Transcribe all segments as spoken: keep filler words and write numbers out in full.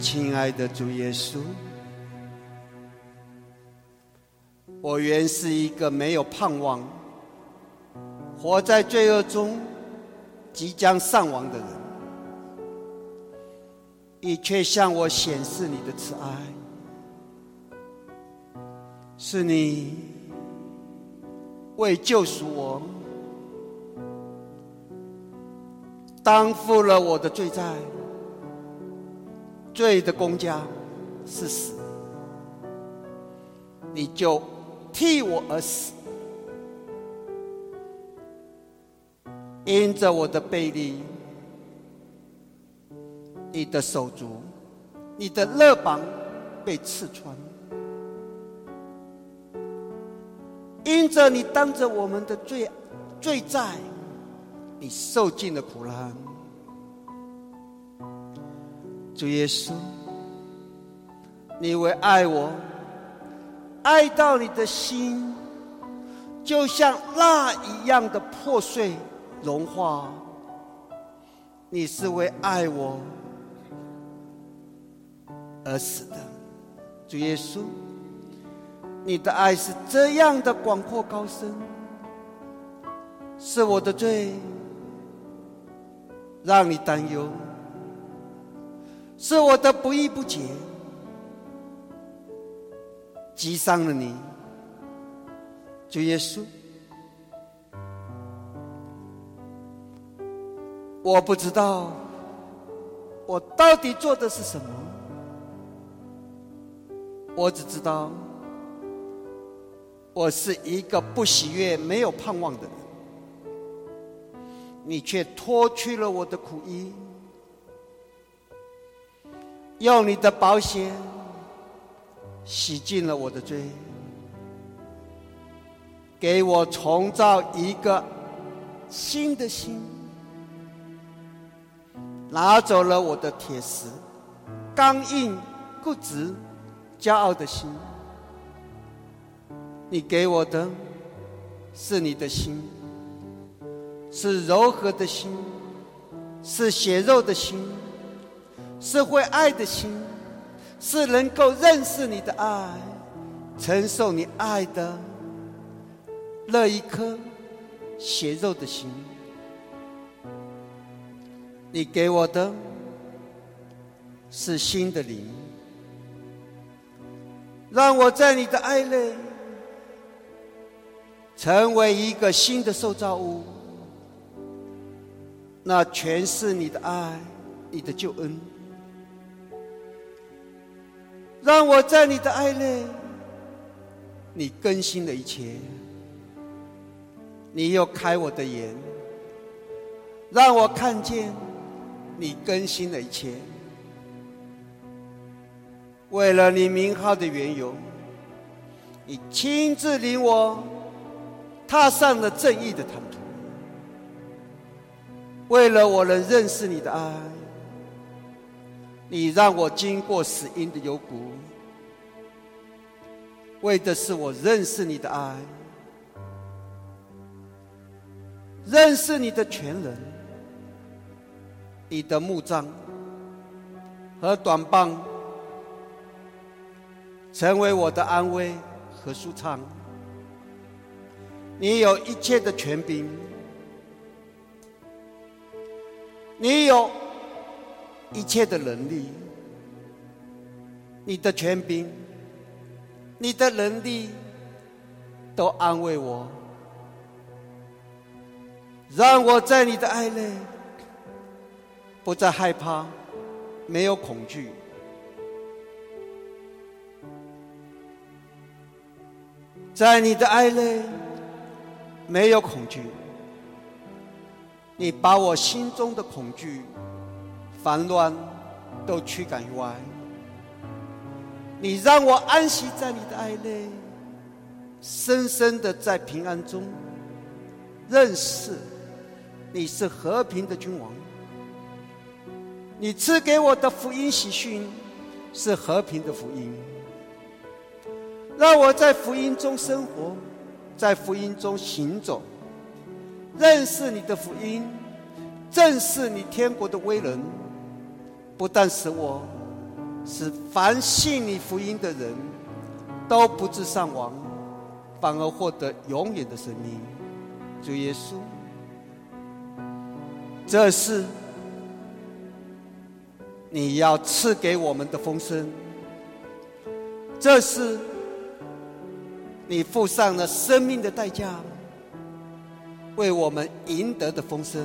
亲爱的主耶稣，我原是一个没有盼望、活在罪恶中、即将丧亡的人，你却向我显示你的慈爱。是你为救赎我，担负了我的罪债，罪的工价是死，你就替我而死。因着我的悖逆，你的手足，你的肋膀被刺穿。因着你当着我们的罪罪债，你受尽了苦难。主耶稣，你为爱我，爱到你的心就像蜡一样的破碎融化。你是为爱我而死的，主耶稣，你的爱是这样的广阔高深，是我的罪让你担忧，是我的不义不洁击伤了你。主耶稣，我不知道我到底做的是什么，我只知道我是一个不喜悦、没有盼望的人，你却脱去了我的苦衣，用你的宝血洗净了我的罪，给我重造一个新的心，拿走了我的铁石、刚硬、固执、骄傲的心。你给我的是你的心，是柔和的心，是血肉的心，是会爱的心，是能够认识你的爱，承受你爱的那一颗血肉的心。你给我的是新的灵，让我在你的爱内成为一个新的受造物，那全是你的爱，你的救恩。让我在你的爱内，你更新了一切，你又开我的眼，让我看见你更新了一切。为了你名号的缘由，你亲自领我踏上了正义的坦途。为了我能认识你的爱，你让我经过死荫的幽谷，为的是我认识你的爱，认识你的全能。你的木杖和短棒成为我的安慰和舒畅。你有一切的权柄，你有一切的能力，你的权柄，你的能力都安慰我，让我在你的爱内不再害怕，没有恐惧。在你的爱内没有恐惧，你把我心中的恐惧、烦乱都驱赶于外。你让我安息在你的爱内，深深的在平安中认识你是和平的君王。你赐给我的福音喜讯是和平的福音，让我在福音中生活，在福音中行走，认识你的福音，正是你天国的威能，不但使我使凡信你福音的人都不致丧亡，反而获得永远的生命。主耶稣，这是你要赐给我们的丰盛，这是你付上了生命的代价，为我们赢得的丰盛。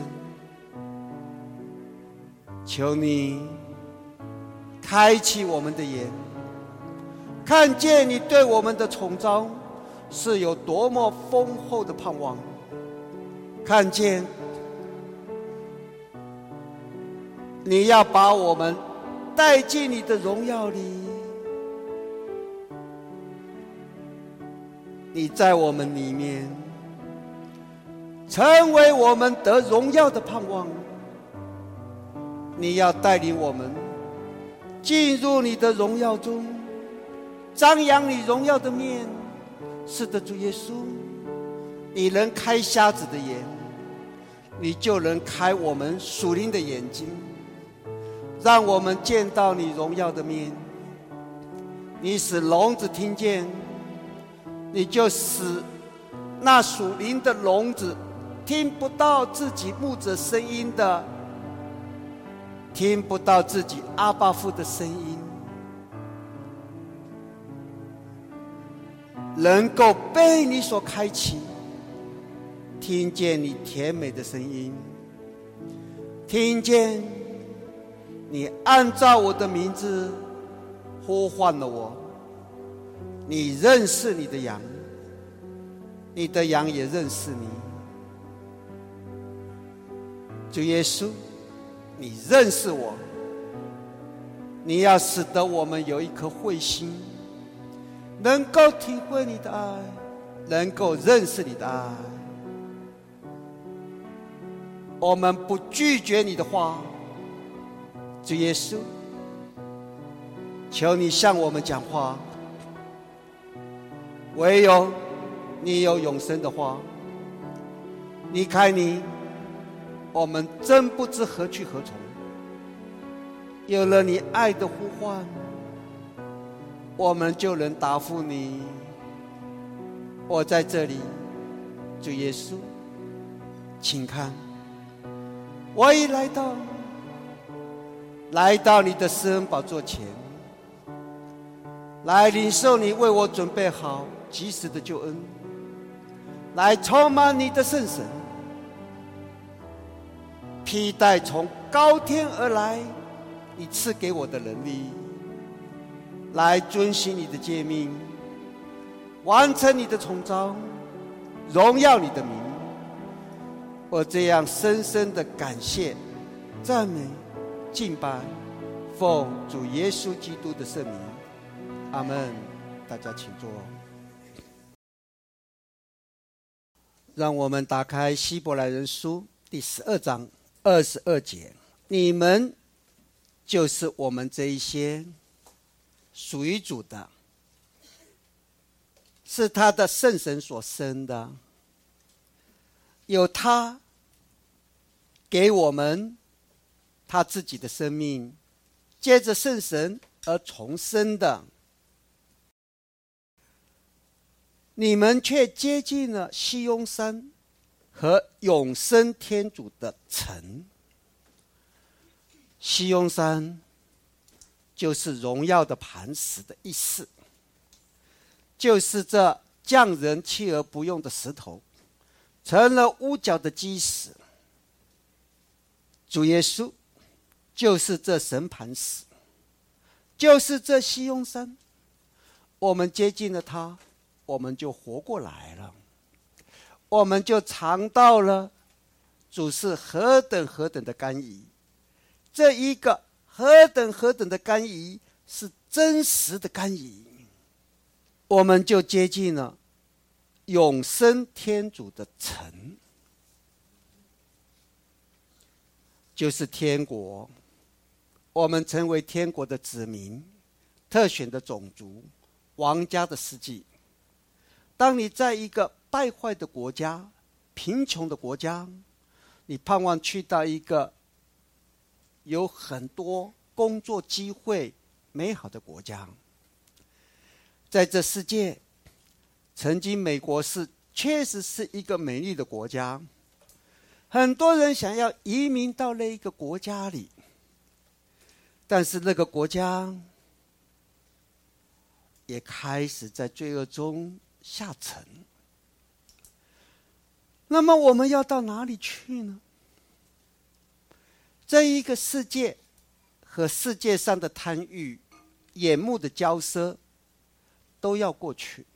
求你开启我们的眼，看见你对我们的宠召是有多么丰厚的盼望，看见你要把我们带进你的荣耀里，你在我们里面成为我们得荣耀的盼望。你要带领我们进入你的荣耀中，张扬你荣耀的面。是的，主耶稣，你能开瞎子的眼，你就能开我们属灵的眼睛，让我们见到你荣耀的面。你使聋子听见，你就使那属灵的聋子听不到自己牧者声音的，听不到自己阿爸父的声音，能够被你所开启，听见你甜美的声音，听见你按照我的名字呼唤了我。你认识你的羊，你的羊也认识你。主耶稣，你认识我，你要使得我们有一颗慧心，能够体会你的爱，能够认识你的爱。我们不拒绝你的话，主耶稣，求你向我们讲话。唯有你有永生的话，离开你，我们真不知何去何从。有了你爱的呼唤，我们就能答复你。我在这里，主耶稣，请看，我已来到，来到你的施恩宝座前，来领受你为我准备好及时的救恩，来充满你的圣神，披戴从高天而来你赐给我的能力，来遵行你的诫命，完成你的宠召，荣耀你的名。我这样深深的感谢、赞美、敬拜，奉主耶稣基督的圣名，阿们。大家请坐。让我们打开希伯来人书第十二章二十二节，你们就是我们这一些属于主的，是他的圣神所生的，有他给我们他自己的生命，借着圣神而重生的。你们却接近了西雍山和永生天主的城。西雍山就是荣耀的磐石的意思，就是这匠人弃而不用的石头，成了屋角的基石。主耶稣就是这神磐石，就是这西雍山。我们接近了他，我们就活过来了，我们就尝到了主是何等何等的甘饴。这一个何等何等的甘饴是真实的甘饴，我们就接近了永生天主的城，就是天国。我们成为天国的子民，特选的种族，王家的世纪。当你在一个败坏的国家、贫穷的国家，你盼望去到一个有很多工作机会、 美好的国家。在这世界，曾经美国是确实是一个美丽的国家，很多人想要移民到那一个国家里，但是那个国家也开始在罪恶中下沉。那么我们要到哪里去呢？这一个世界和世界上的贪欲、眼目的骄奢都要过去，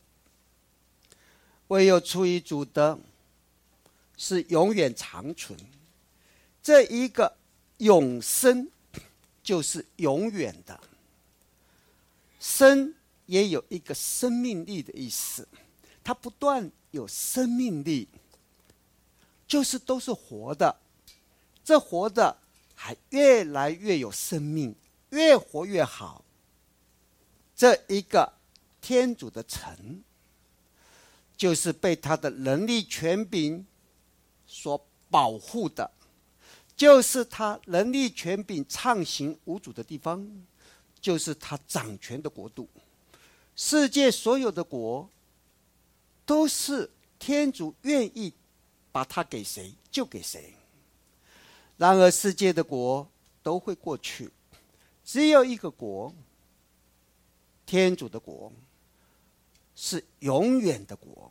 唯有出于主的是永远长存。这一个永生就是永远的，生也有一个生命力的意思，它不断有生命力，就是都是活的，这活的还越来越有生命，越活越好。这一个天主的城，就是被他的能力权柄所保护的，就是他能力权柄畅行无阻的地方，就是他掌权的国度。世界所有的国都是天主愿意把它给谁就给谁。然而世界的国都会过去，只有一个国，天主的国是永远的国。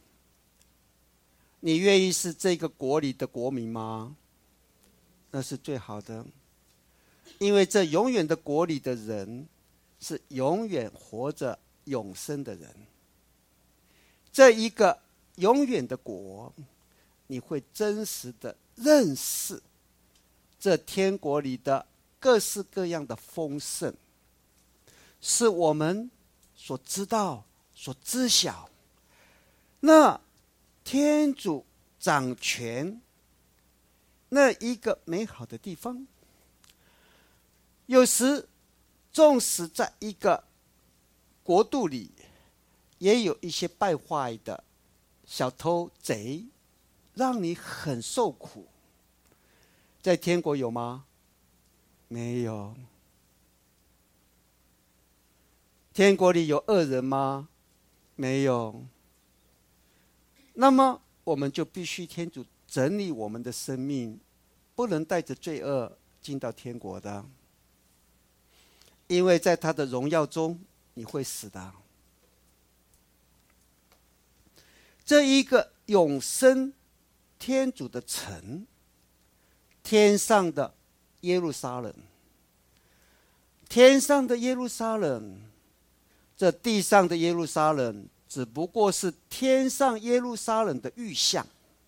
你愿意是这个国里的国民吗？那是最好的，因为这永远的国里的人是永远活着永生的人。这一个永远的国，你会真实的认识这天国里的各式各样的丰盛，是我们所知道、所知晓。那天主掌权那一个美好的地方，有时纵使在一个国度里，也有一些败坏的小偷贼，让你很受苦。在天国有吗？没有。天国里有恶人吗？没有。那么我们就必须天主整理我们的生命，不能带着罪恶进到天国的，因为在他的荣耀中你会死的。这一个永生天主的城，天上的耶路撒冷，天上的耶路撒冷，这地上的耶路撒冷只不过是天上耶路撒冷的预象。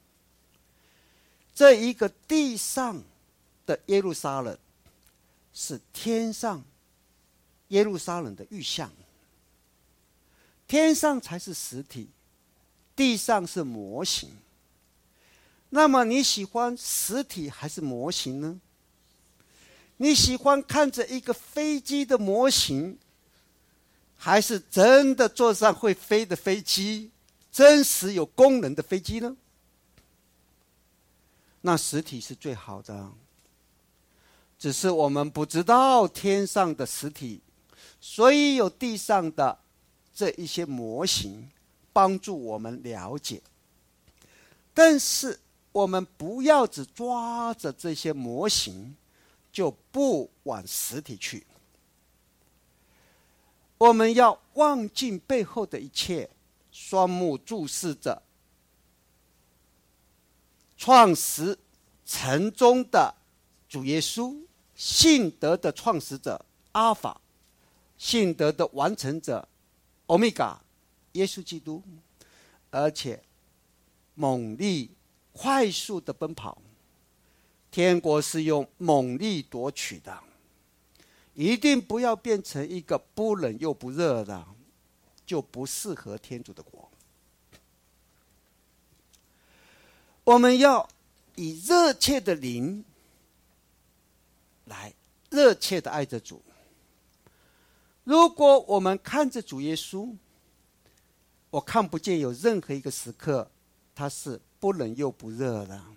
这一个地上的耶路撒冷是天上耶路撒冷的预象，天上才是实体，地上是模型。那么你喜欢实体还是模型呢？你喜欢看着一个飞机的模型，还是真的坐上会飞的飞机，真实有功能的飞机呢？那实体是最好的，只是我们不知道天上的实体，所以有地上的这一些模型帮助我们了解。但是我们不要只抓着这些模型就不往实体去，我们要望尽背后的一切，双目注视着创始成终的主耶稣，信德的创始者阿尔法，信德的完成者欧米伽，耶稣基督。而且猛力快速的奔跑，天国是用猛力夺取的，一定不要变成一个不冷又不热的，就不适合天主的国。我们要以热切的灵来热切的爱着主。如果我们看着主耶稣，我看不见有任何一个时刻他是不冷又不热的，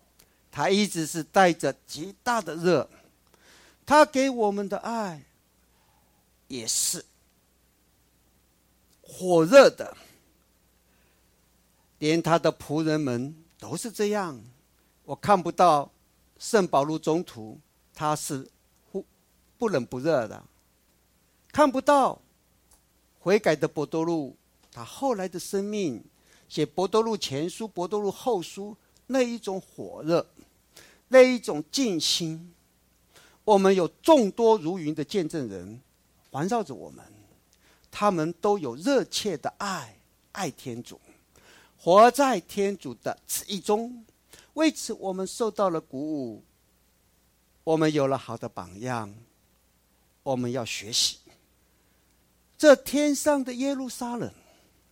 他一直是带着极大的热。他给我们的爱也是火热的，连他的仆人们都是这样。我看不到圣保禄宗徒他是不冷不热的，看不到悔改的伯多禄他后来的生命，写伯多禄前书、伯多禄后书那一种火热，那一种尽心。我们有众多如云的见证人环绕着我们，他们都有热切的爱，爱天主，活在天主的旨意中。为此我们受到了鼓舞，我们有了好的榜样，我们要学习。这天上的耶路撒冷，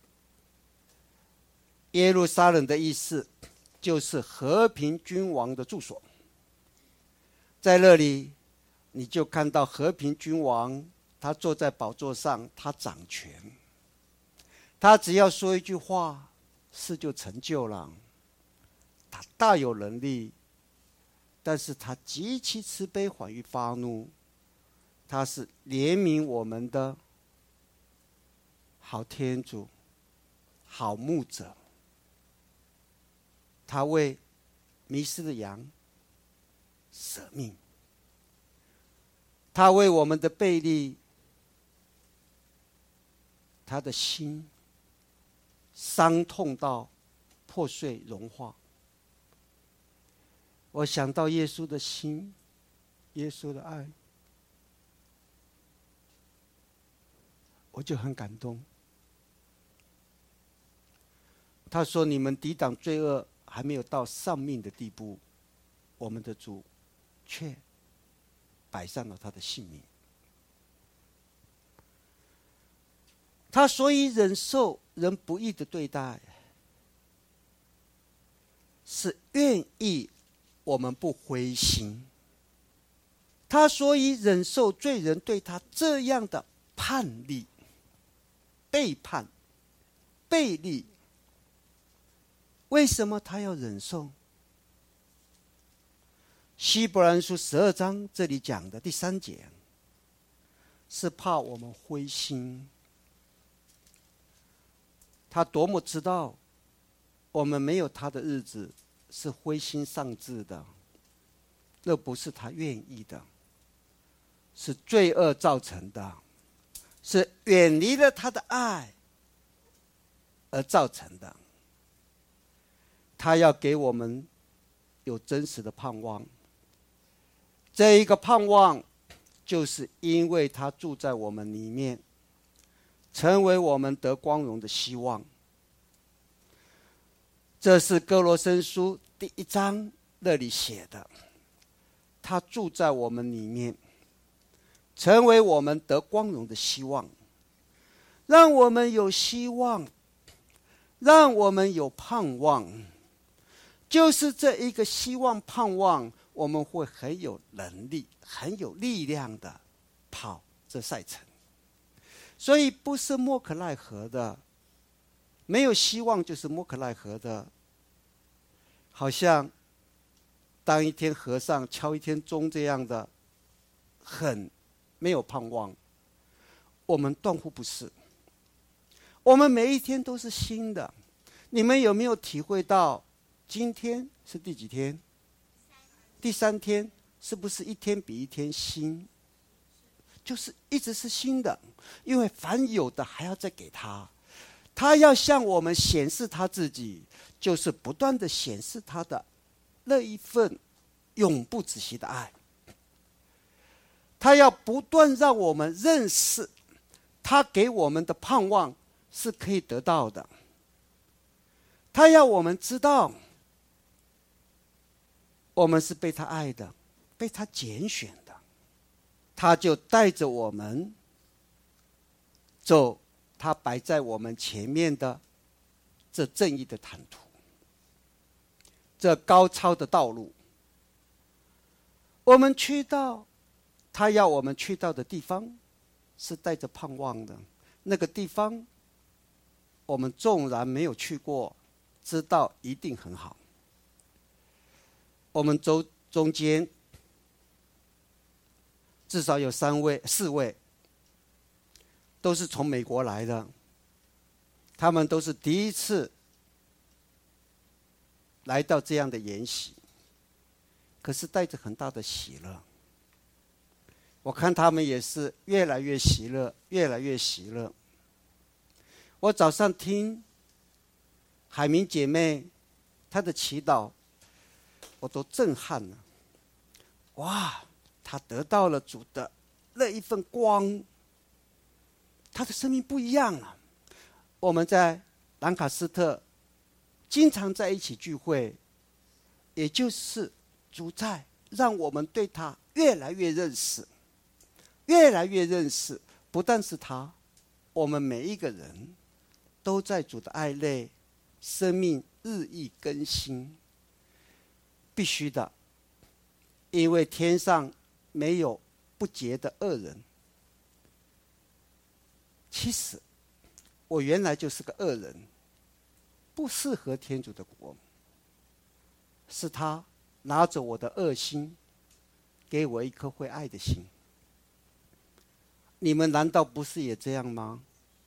耶路撒冷的意思就是和平君王的住所。在那里你就看到和平君王，他坐在宝座上，他掌权，他只要说一句话，事就成就了。他大有能力，但是他极其慈悲，缓于发怒，他是怜悯我们的好天主，好牧者。他为迷失的羊舍命，他为我们的悖逆，他的心伤痛到破碎融化。我想到耶稣的心，耶稣的爱，我就很感动。他说：你们抵挡罪恶还没有到丧命的地步，我们的主却摆上了他的性命。他所以忍受人不义的对待，是愿意我们不灰心。他所以忍受罪人对他这样的叛逆、背叛、背逆，为什么他要忍受？希伯来书十二章这里讲的第三节，是怕我们灰心。他多么知道我们没有他的日子是灰心丧志的，那不是他愿意的，是罪恶造成的，是远离了他的爱而造成的。他要给我们有真实的盼望，这一个盼望就是因为他住在我们里面，成为我们得光荣的希望。这是哥罗森书第一章那里写的，他住在我们里面，成为我们得光荣的希望，让我们有希望，让我们有盼望。就是这一个希望盼望，我们会很有能力、很有力量的跑这赛程。所以不是莫可奈何的，没有希望就是莫可奈何的。好像当一天和尚敲一天钟这样的，很没有盼望。我们断乎不是，我们每一天都是新的。你们有没有体会到今天是第几天？第三天，是不是一天比一天新？就是一直是新的，因为凡有的还要再给他，他要向我们显示他自己，就是不断的显示他的那一份永不止息的爱。他要不断让我们认识他给我们的盼望是可以得到的，他要我们知道我们是被他爱的，被他拣选的，他就带着我们走他摆在我们前面的这正义的坦途，这高超的道路。我们去到他要我们去到的地方，是带着盼望的。那个地方我们纵然没有去过，知道一定很好。我们中中间至少有三位、四位都是从美国来的，他们都是第一次来到这样的研习，可是带着很大的喜乐。我看他们也是越来越喜乐，越来越喜乐。我早上听海明姐妹她的祈祷，我都震撼了。哇，她得到了主的那一份光，她的生命不一样了。我们在兰卡斯特经常在一起聚会，也就是主在让我们对他越来越认识，越来越认识。不但是他，我们每一个人都在主的爱内，生命日益更新。必须的，因为天上没有不洁的恶人。其实我原来就是个恶人，不适合天主的国。是他拿着我的恶心，给我一颗会爱的心。你们难道不是也这样吗？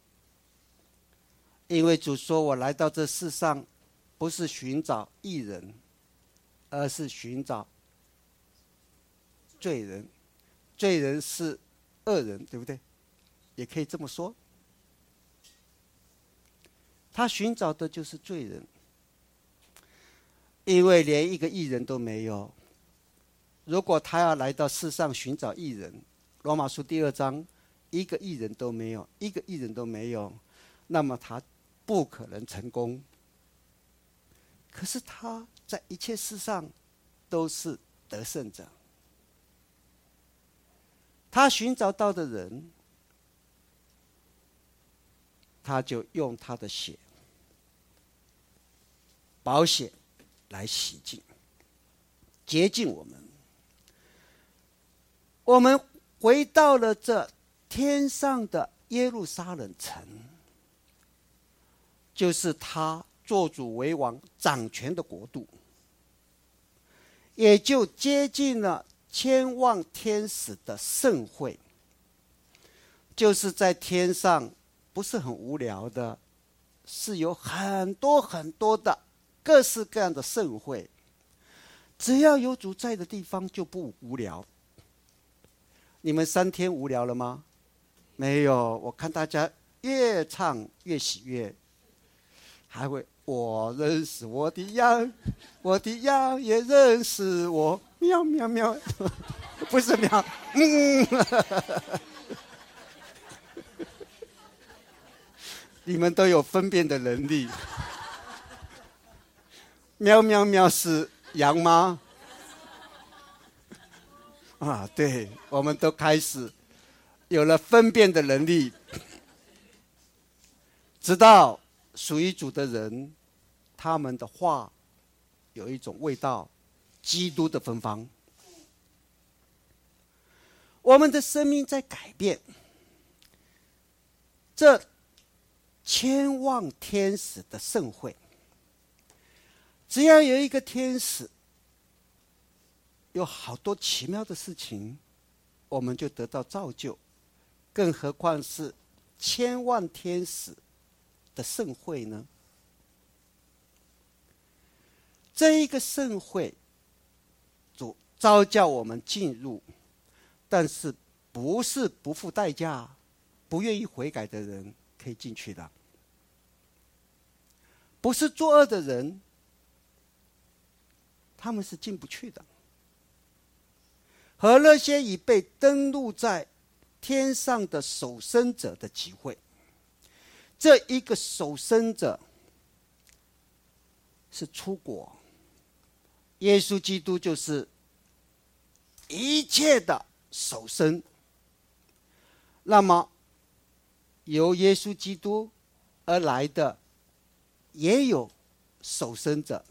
因为主说，我来到这世上不是寻找义人，而是寻找罪人。罪人是恶人，对不对？也可以这么说。他寻找的就是罪人，因为连一个义人都没有。如果他要来到世上寻找义人，罗马书第二章，一个义人都没有，一个义人都没有，那么他不可能成功。可是他在一切事上都是得胜者。他寻找到的人，他就用他的血，宝血来洗净、洁净我们。我们回到了这天上的耶路撒冷城，就是他做主为王掌权的国度，也就接近了千万天使的盛会。就是在天上不是很无聊的，是有很多很多的各式各样的盛会。只要有主在的地方就不无聊。你们三天无聊了吗？没有，我看大家越唱越喜悦，还会我认识我的羊，我的羊也认识我，喵喵喵，不是喵，嗯。你们都有分辨的能力。喵喵喵是羊吗？啊，对，我们都开始有了分辨的能力，直到属于主的人，他们的话有一种味道，基督的芬芳。我们的生命在改变，这千万天使的盛会，只要有一个天使，有好多奇妙的事情，我们就得到造就，更何况是千万天使的盛会呢？这一个盛会，主召叫我们进入，但是不是不付代价、不愿意悔改的人可以进去的，不是作恶的人，他们是进不去的。和那些已被登录在天上的守生者的集会，这一个守生者是出国，耶稣基督就是一切的守生。那么由耶稣基督而来的也有守生者。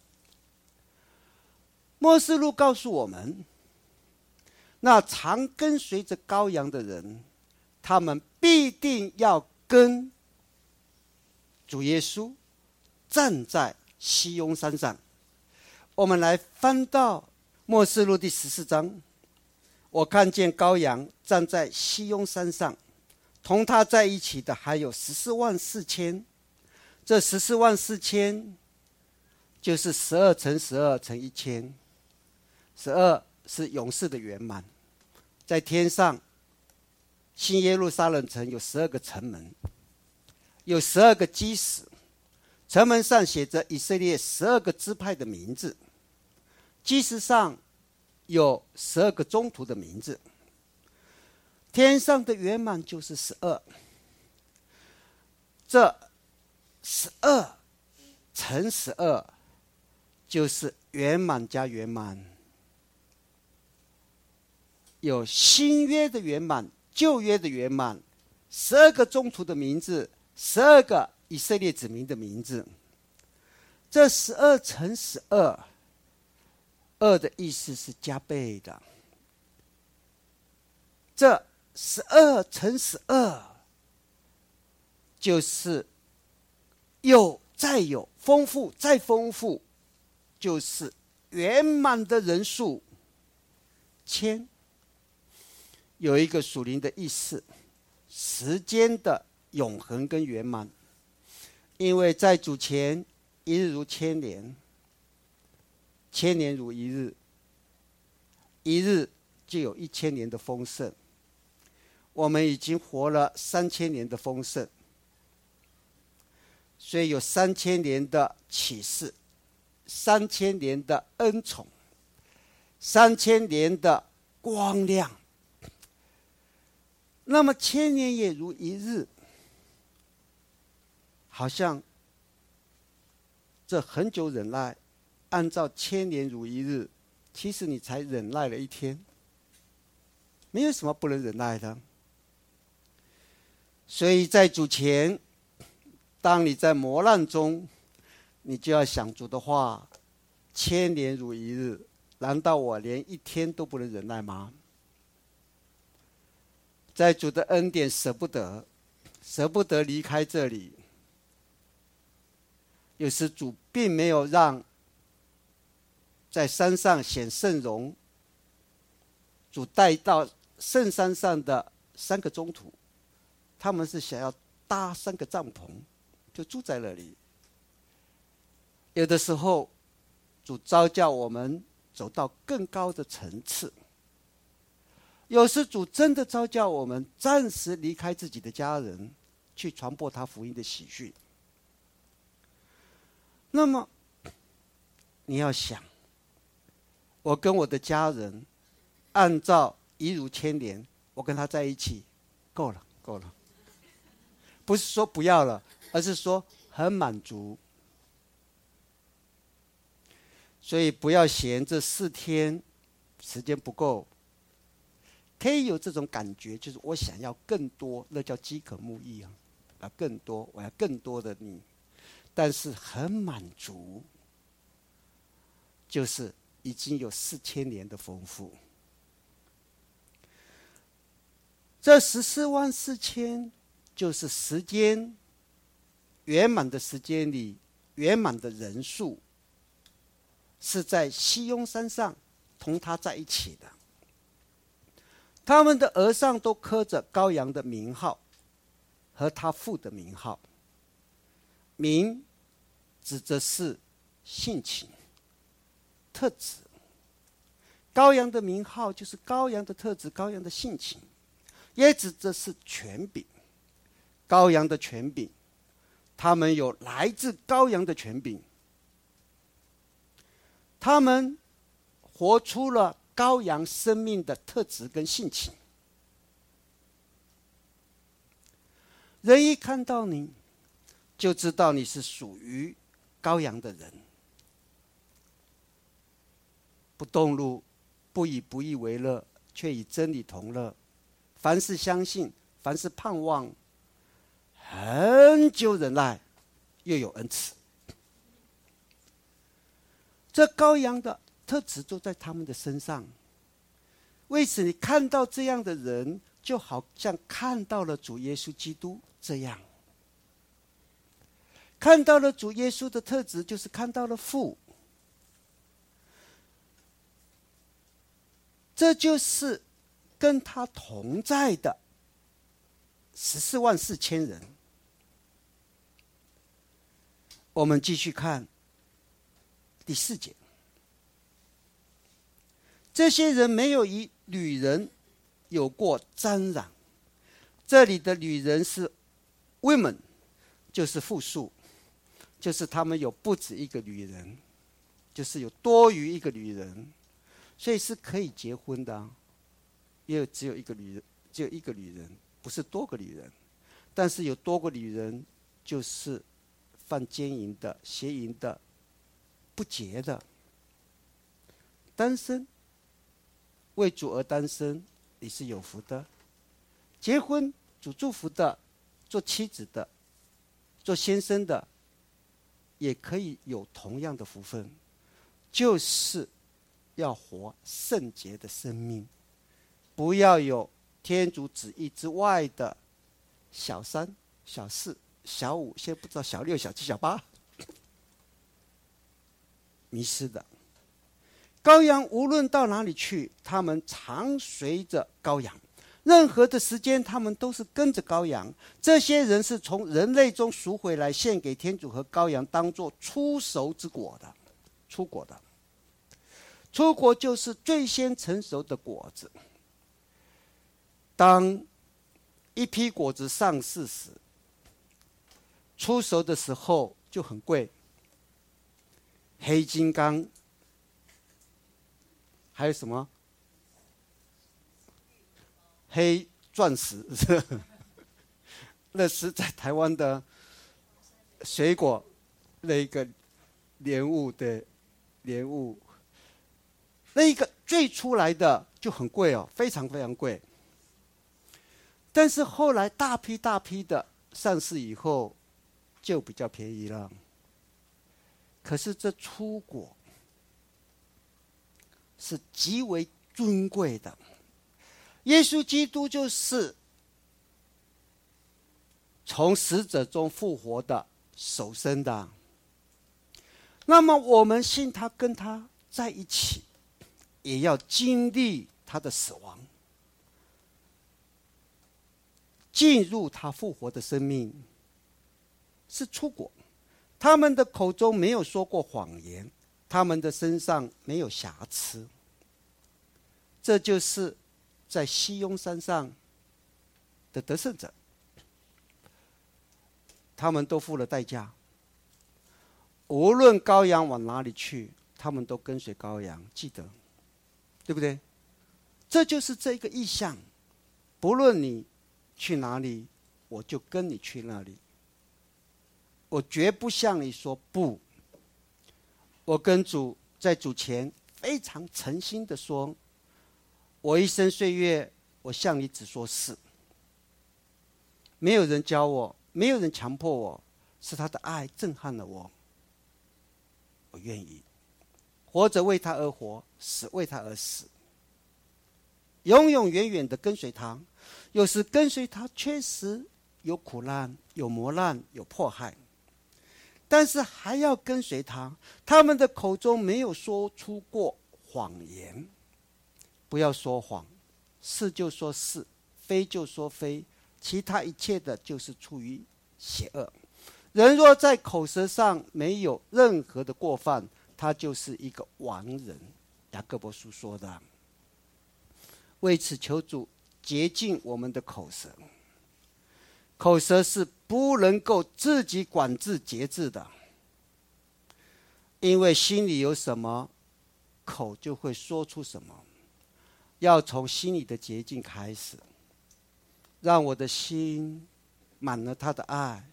默示录告诉我们，那常跟随着羔羊的人，他们必定要跟主耶稣站在西雍山上。我们来翻到默示录第十四章，我看见羔羊站在西雍山上， 同他在一起的还有十四万四千，这十四万四千就是十二乘十二乘一千，十二是勇士的圆满。在天上，新耶路撒冷城有十二个城门，有十二个基石，城门上写着以色列十二个支派的名字，基石上有十二个宗徒的名字。天上的圆满就是十二，这十二乘十二就是圆满加圆满，有新约的圆满，旧约的圆满，十二个宗徒的名字，十二个以色列子民的名字。这十二乘十二，二的意思是加倍的。这十二乘十二，就是有再有，丰富再丰富，就是圆满的人数千。有一个属灵的意思，时间的永恒跟圆满。因为在主前，一日如千年，千年如一日，一日就有一千年的丰盛。我们已经活了三千年的丰盛，所以有三千年的启示，三千年的恩宠，三千年的光亮。那么千年也如一日，好像这很久忍耐，按照千年如一日，其实你才忍耐了一天，没有什么不能忍耐的。所以在主前，当你在磨难中，你就要想主的话，千年如一日，难道我连一天都不能忍耐吗？在主的恩典舍不得，舍不得离开这里。有时主并没有让在山上显圣容，主带到圣山上的三个宗徒，他们是想要搭三个帐篷，就住在那里。有的时候，主召叫我们走到更高的层次。有时主真的召叫我们暂时离开自己的家人，去传播他福音的喜讯。那么，你要想，我跟我的家人，按照一如千年，我跟他在一起，够了，够了。不是说不要了，而是说很满足。所以不要嫌这四天时间不够。可以有这种感觉，就是我想要更多，那叫饥渴慕义啊！要更多，我要更多的你，但是很满足，就是已经有四千年的丰富。这十四万四千，就是时间圆满的时间里，圆满的人数，是在西雍山上同他在一起的。他们的额上都刻着羔羊的名号和他父的名号。名指的是性情、特质。羔羊的名号就是羔羊的特质、羔羊的性情，也指的是权柄。羔羊的权柄，他们有来自羔羊的权柄，他们活出了羔羊生命的特质跟性情。人一看到你，就知道你是属于羔羊的人。不动怒，不以不义为乐，却以真理同乐。凡事相信，凡事盼望，很久忍耐，又有恩慈。这羔羊的特质都在他们的身上。为此你看到这样的人，就好像看到了主耶稣基督这样。看到了主耶稣的特质，就是看到了父。这就是跟他同在的十四万四千人。我们继续看第四节，这些人没有与女人有过沾染。这里的女人是 women， 就是复数，就是他们有不止一个女人，就是有多于一个女人，所以是可以结婚的、啊，因为只有一个女人，只有一个女人，不是多个女人。但是有多个女人，就是犯奸淫的、邪淫的、不洁的。单身，为主而单身，你是有福的。结婚，主祝福的，做妻子的，做先生的，也可以有同样的福分，就是要活圣洁的生命，不要有天主旨意之外的小三、小四、小五，现在不知道小六、小七、小八，迷失的。羔羊无论到哪里去，他们常随着羔羊。任何的时间，他们都是跟着羔羊。这些人是从人类中赎回来，献给天主和羔羊，当作初熟之果的，出果的。出果就是最先成熟的果子。当一批果子上市时，出熟的时候就很贵。黑金刚，还有什么？黑钻石，那是在台湾的水果那个莲雾的莲雾，那一个最出来的就很贵哦，非常非常贵。但是后来大批大批的上市以后，就比较便宜了。可是这初果是极为尊贵的。耶稣基督就是从死者中复活的首生的。那么我们信他，跟他在一起，也要经历他的死亡，进入他复活的生命，是初果。他们的口中没有说过谎言，他们的身上没有瑕疵。这就是在西雍山上的得胜者，他们都付了代价。无论羔羊往哪里去，他们都跟随羔羊，记得，对不对？这就是这个意象，不论你去哪里，我就跟你去那里。我绝不向你说不。我跟主在主前非常诚心的说，我一生岁月，我向你只说是。没有人教我，没有人强迫我，是他的爱震撼了我。我愿意活着为他而活，死为他而死，永永远远的跟随他。有时跟随他确实有苦难，有磨难，有迫害，但是还要跟随他。他们的口中没有说出过谎言。不要说谎，是就说是，非就说非，其他一切的就是出于邪恶。人若在口舌上没有任何的过犯，他就是一个完人。雅各伯书说的。为此求主洁净我们的口舌。口舌是不能够自己管制节制的，因为心里有什么，口就会说出什么。要从心里的洁净开始，让我的心满了他的爱，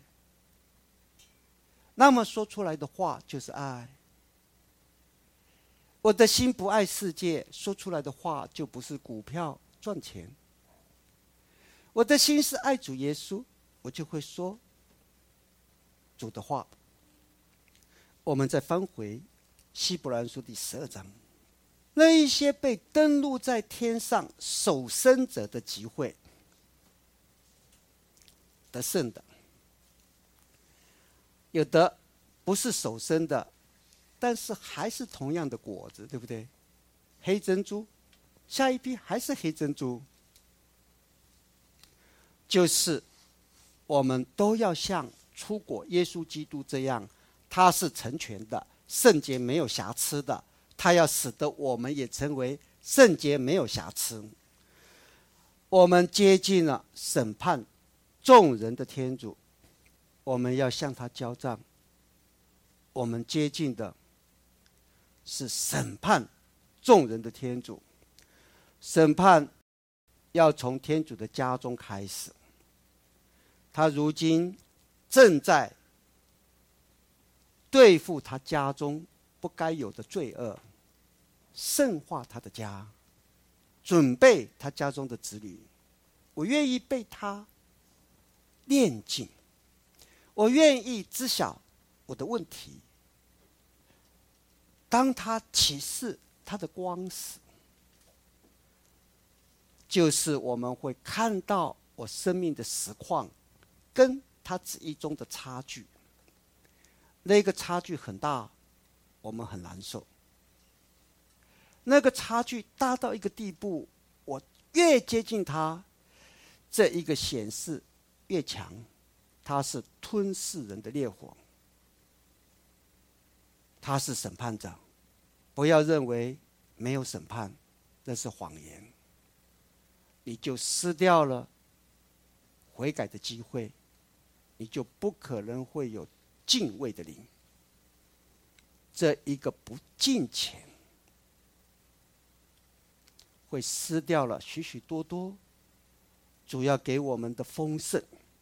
那么说出来的话就是爱。我的心不爱世界，说出来的话就不是股票赚钱。我的心是爱主耶稣，我就会说主的话。我们再翻回希伯来人书第十二章，那一些被登录在天上守生者的集会，得胜的，有的不是守生的，但是还是同样的果子，对不对？黑珍珠，下一批还是黑珍珠，就是我们都要像出果耶稣基督这样，他是成全的，圣洁没有瑕疵的，他要使得我们也成为圣洁没有瑕疵。我们接近了审判众人的天主，我们要向他交账。我们接近的是审判众人的天主，审判要从天主的家中开始。他如今正在对付他家中不该有的罪恶，圣化他的家，准备他家中的子女。我愿意被他炼净，我愿意知晓我的问题。当他启示他的光时，就是我们会看到我生命的实况跟他旨意中的差距。那个差距很大，我们很难受。那个差距大到一个地步，我越接近他，这一个显示越强。他是吞噬人的烈火，他是审判者。不要认为没有审判，那是谎言，你就失掉了悔改的机会，你就不可能会有敬畏的灵。这一个不敬虔，会失掉了许许多多主要给我们的丰盛。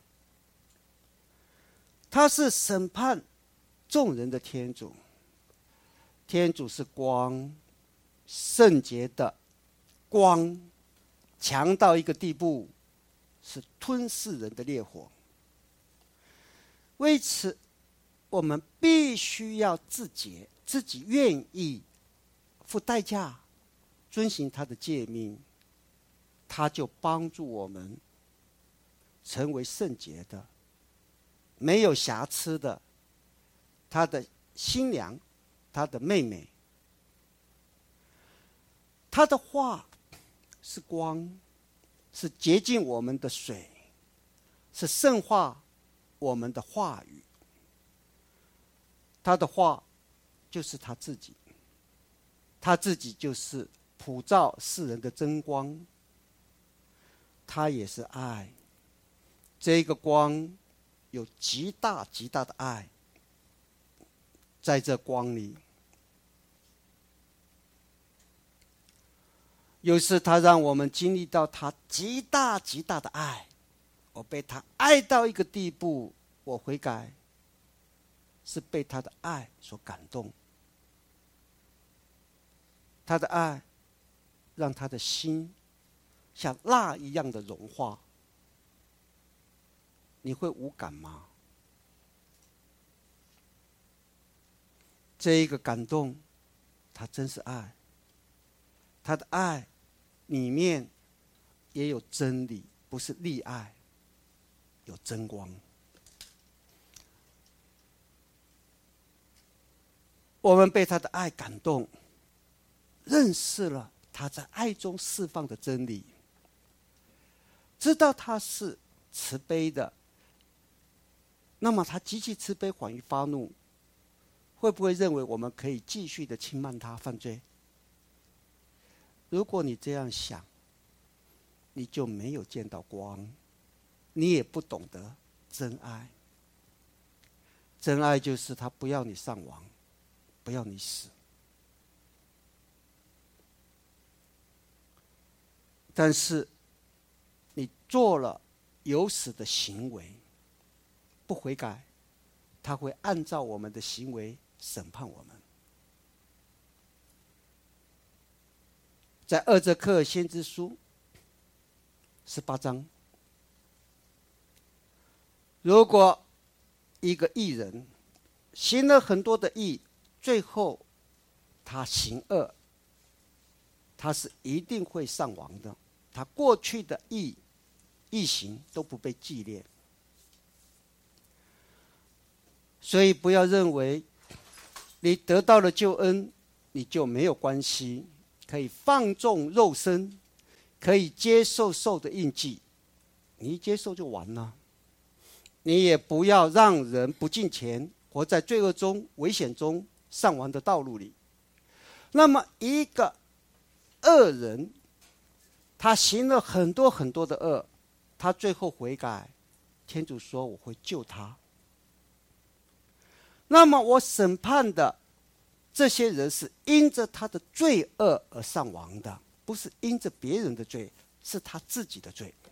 他是审判众人的天主，天主是光，圣洁的光，强到一个地步，是吞噬人的烈火。为此，我们必须要自洁，自己愿意付代价，遵行他的诫命，他就帮助我们成为圣洁的，没有瑕疵的。他的新娘，他的妹妹，他的话是光，是洁净我们的水，是圣化我们的话语。他的话就是他自己，他自己就是普照世人的真光，他也是爱。这个光有极大极大的爱，在这光里，有时他让我们经历到他极大极大的爱，我被他爱到一个地步，我悔改，是被他的爱所感动。他的爱让他的心像蜡一样的融化，你会无感吗？这一个感动，他真是爱。他的爱里面也有真理，不是溺爱，有真光。我们被他的爱感动，认识了他在爱中释放的真理，知道他是慈悲的，那么他极其慈悲，缓于发怒，会不会认为我们可以继续的轻慢他犯罪？如果你这样想，你就没有见到光，你也不懂得真爱。真爱就是他不要你上网，不要你死。但是你做了有死的行为，不悔改，他会按照我们的行为审判我们。在厄则克尔先知书十八章，如果一个义人行了很多的义，最后他行恶，他是一定会上亡的。他过去的义义行都不被纪念。所以不要认为你得到了救恩，你就没有关系，可以放纵肉身，可以接受兽的印记，你一接受就完了。 你也不要让人不敬虔，活在罪恶中、危险中、丧亡的道路里。那么一个恶人，他行了很多很多的恶，他最后悔改，天主说我会救他。那么我审判的这些人是因着他的罪恶而丧亡的，不是因着别人的罪，是他自己的罪。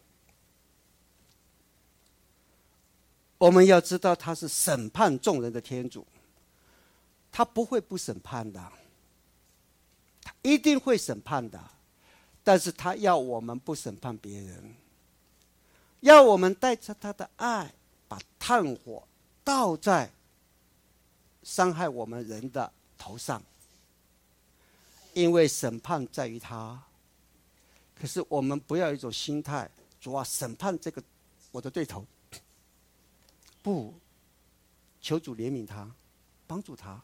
我们要知道他是审判众人的天主，他不会不审判的，他一定会审判的，但是他要我们不审判别人，要我们带着他的爱，把炭火倒在伤害我们人的头上，因为审判在于他。可是我们不要有一种心态，主啊，审判这个我的对头，不，求主怜悯他，帮助他，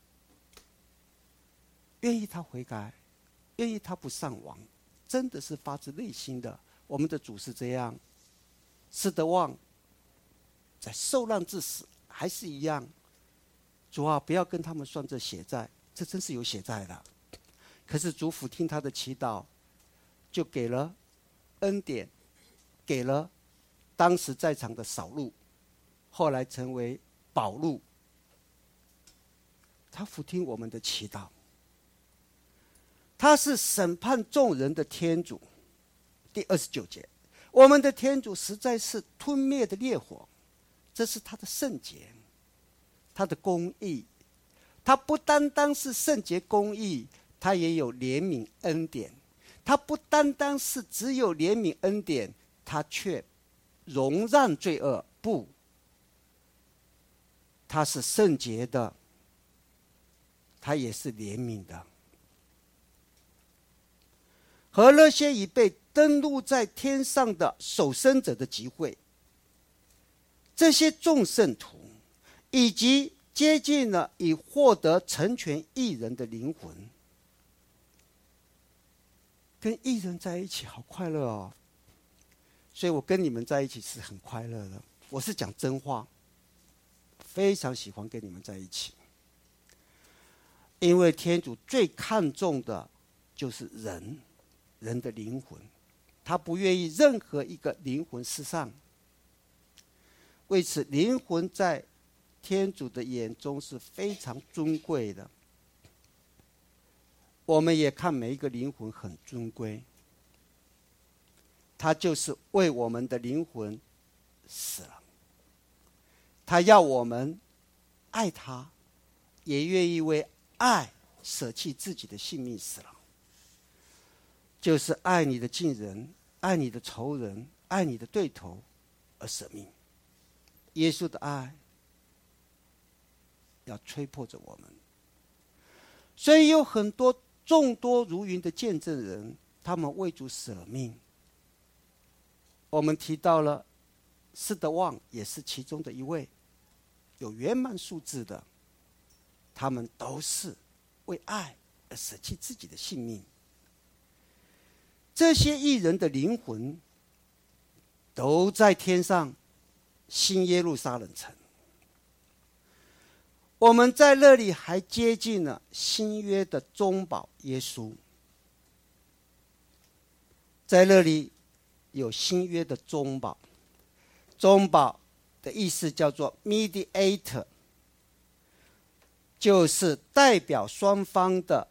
愿意他悔改，愿意他不丧亡，真的是发自内心的。我们的主是这样，施德旺在受难致死还是一样。主啊，不要跟他们算这血债，这真是有血债的。可是主俯听他的祈祷，就给了恩典，给了当时在场的扫路，后来成为保禄。他俯听我们的祈祷，他是审判众人的天主。第二十九节，我们的天主实在是吞灭的烈火，这是他的圣洁，他的公义。他不单单是圣洁公义，他也有怜悯恩典。他不单单是只有怜悯恩典，他却容让罪恶，不，他是圣洁的，他也是怜悯的。和那些已被登录在天上的守生者的集会，这些众圣徒以及接近了已获得成全义人的灵魂，跟义人在一起好快乐哦。所以我跟你们在一起是很快乐的，我是讲真话，非常喜欢跟你们在一起。因为天主最看重的就是人，人的灵魂，他不愿意任何一个灵魂失丧。为此，灵魂在天主的眼中是非常尊贵的。我们也看每一个灵魂很尊贵，他就是为我们的灵魂死了，他要我们爱他，也愿意为爱舍弃自己的性命死了，就是爱你的近人，爱你的仇人，爱你的对头而舍命。耶稣的爱要吹破着我们，所以有很多众多如云的见证人，他们为主舍命。我们提到了施德旺也是其中的一位，有圆满数字的，他们都是为爱而舍弃自己的性命。这些义人的灵魂都在天上新耶路撒冷城。我们在那里还接近了新约的中保耶稣，在那里有新约的中保。中保的意思叫做 mediator， 就是代表双方的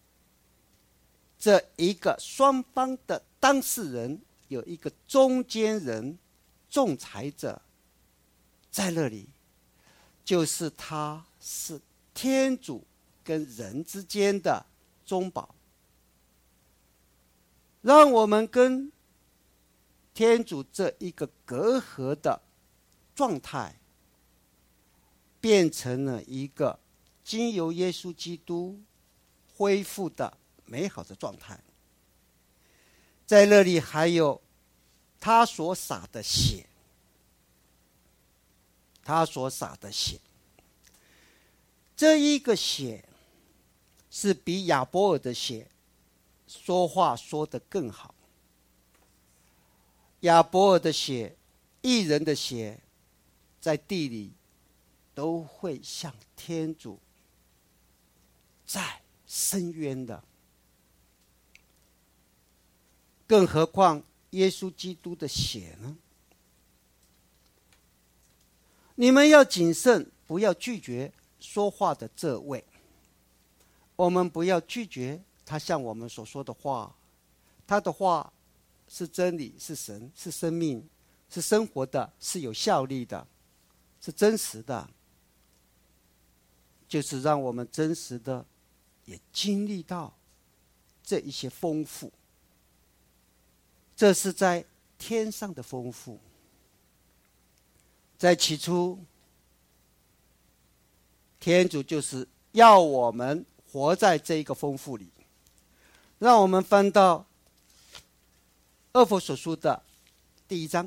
这一个双方的当事人，有一个中间人，仲裁者在那里，就是他是天主跟人之间的中保，让我们跟天主这一个隔阂的状态变成了一个经由耶稣基督恢复的美好的状态。在那里还有他所洒的血，他所洒的血，这一个血是比亚伯尔的血说话说得更好。亚伯尔的血，义人的血， 在地里都会向天主在伸冤的，更何况耶稣基督的血呢？你们要谨慎，不要拒绝说话的这位。我们不要拒绝他向我们所说的话，他的话是真理，是神，是生命，是生活的，是有效力的，是真实的，就是让我们真实的也经历到这一些丰富。这是在天上的丰富。在起初，天主就是要我们活在这一个丰富里。让我们翻到厄弗所书的第一章。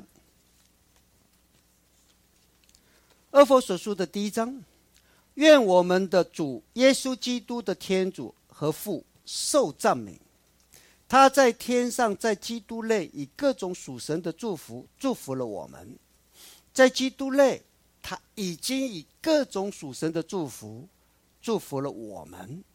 厄弗所书的第一章，愿我们的主耶稣基督的天主和父受赞美。他在天上，在基督内以各种属神的祝福祝福了我们。在基督内，他已经以各种属神的祝福祝福了我们，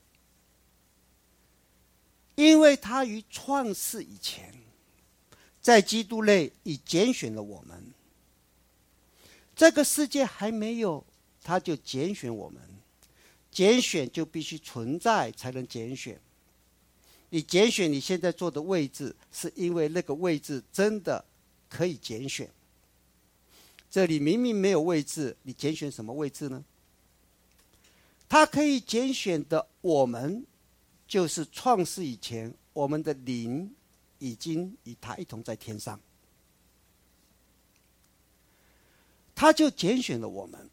因为他于创世以前，在基督内已拣选了我们。这个世界还没有，他就拣选我们。拣选就必须存在才能拣选。你拣选你现在坐的位置，是因为那个位置真的可以拣选。这里明明没有位置，你拣选什么位置呢？他可以拣选的我们，就是创世以前，我们的灵已经与他一同在天上。他就拣选了我们，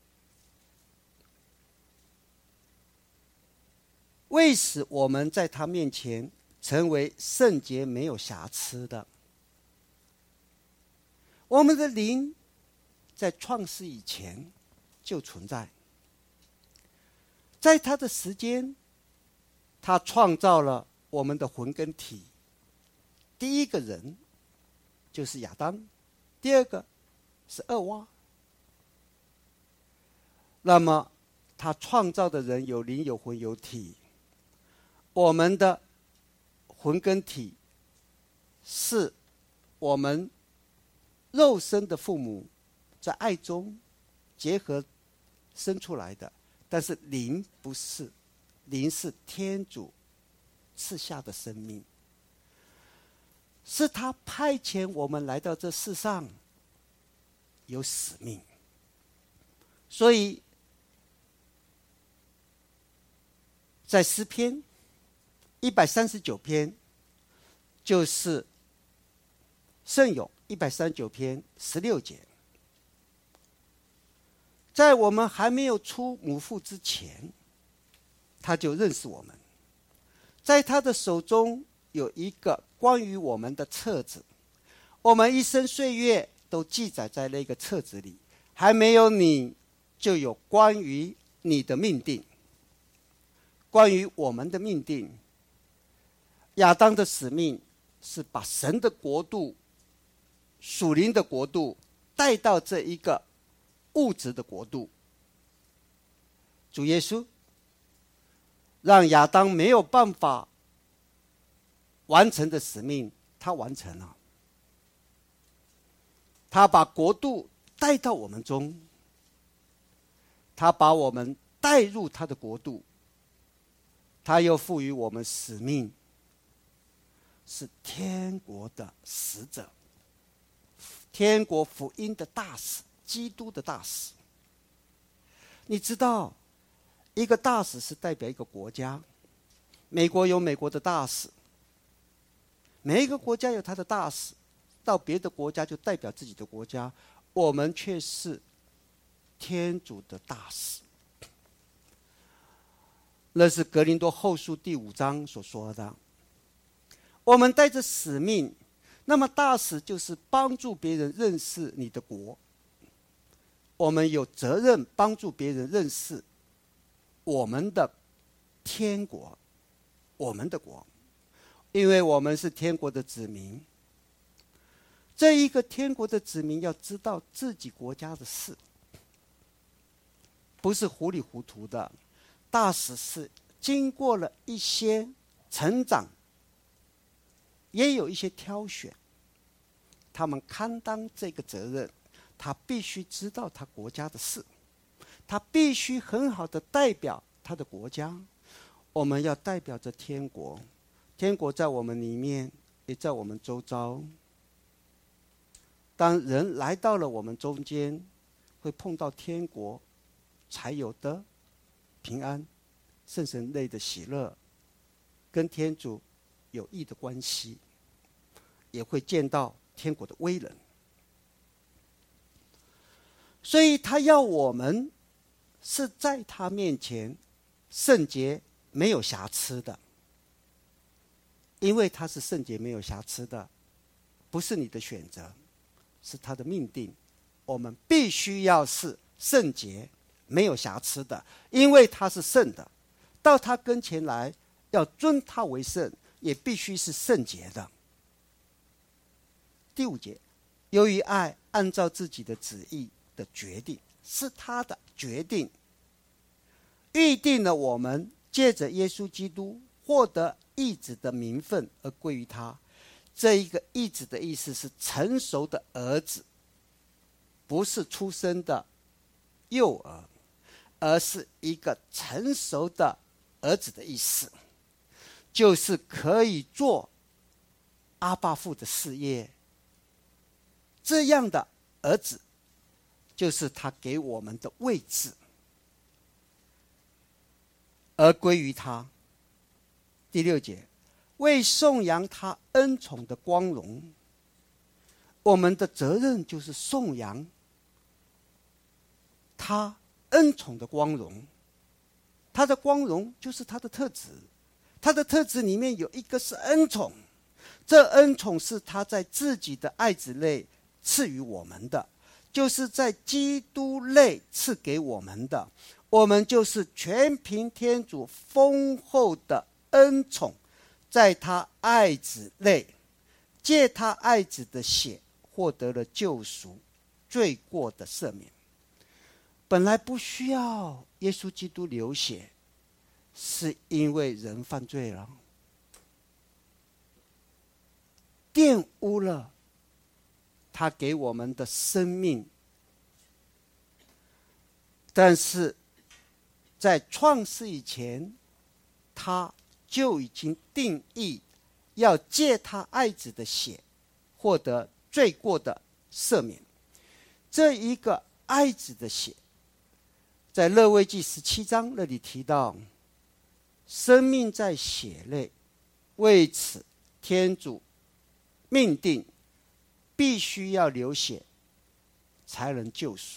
为使我们在他面前成为圣洁没有瑕疵的。我们的灵在创世以前就存在，在他的时间，他创造了我们的魂跟体。第一个人就是亚当，第二个是厄娃。那么他创造的人有灵有魂有体，我们的魂跟体是我们肉身的父母在爱中结合生出来的，但是灵不是，灵是天主赐下的生命，是他派遣我们来到这世上，有使命。所以在诗篇一百三十九篇，就是圣咏一百三十九篇十六节，在我们还没有出母腹之前，他就认识我们。在他的手中有一个关于我们的册子，我们一生岁月都记载在那个册子里。还没有你，就有关于你的命定，关于我们的命定。亚当的使命是把神的国度、属灵的国度带到这一个物质的国度。主耶稣让亚当没有办法完成的使命，他完成了。他把国度带到我们中，他把我们带入他的国度，他又赋予我们使命，是天国的使者，天国福音的大使，基督的大使。你知道，一个大使是代表一个国家，美国有美国的大使，每一个国家有他的大使，到别的国家就代表自己的国家，我们却是天主的大使。那是格林多后书第五章所说的。我们带着使命，那么大使就是帮助别人认识你的国。我们有责任帮助别人认识我们的天国，我们的国，因为我们是天国的子民。 这一个天国的子民要知道自己国家的事，不是糊里糊涂的。大使是经过了一些成长，也有一些挑选，他们堪当这个责任，他必须知道他国家的事，他必须很好的代表他的国家。我们要代表着天国，天国在我们里面，也在我们周遭。当人来到了我们中间，会碰到天国才有的平安、圣神类的喜乐，跟天主有益的关系，也会见到天国的威能。所以他要我们是在他面前圣洁没有瑕疵的，因为他是圣洁没有瑕疵的，不是你的选择，是他的命定。我们必须要是圣洁没有瑕疵的，因为他是圣的，到他跟前来要尊他为圣，也必须是圣洁的。第五节，由于爱按照自己的旨意的决定，是他的决定，预定了我们借着耶稣基督获得义子的名分而归于他。这一个义子的意思是成熟的儿子，不是出生的幼儿，而是一个成熟的儿子的意思，就是可以做阿爸父的事业。这样的儿子就是他给我们的位置，而归于他。第六节，为颂扬他恩宠的光荣，我们的责任就是颂扬他恩宠的光荣。他的光荣就是他的特质，他的特质里面有一个是恩宠，这恩宠是他在自己的爱子内赐予我们的，就是在基督内赐给我们的。我们就是全凭天主丰厚的恩宠，在他爱子内，借他爱子的血获得了救赎，罪过的赦免。本来不需要耶稣基督流血，是因为人犯罪了，玷污了他给我们的生命。但是在创世以前，他就已经定义要借他爱子的血获得罪过的赦免。这一个爱子的血，在勒未记十七章那里提到，生命在血内，为此天主命定必须要流血才能救赎。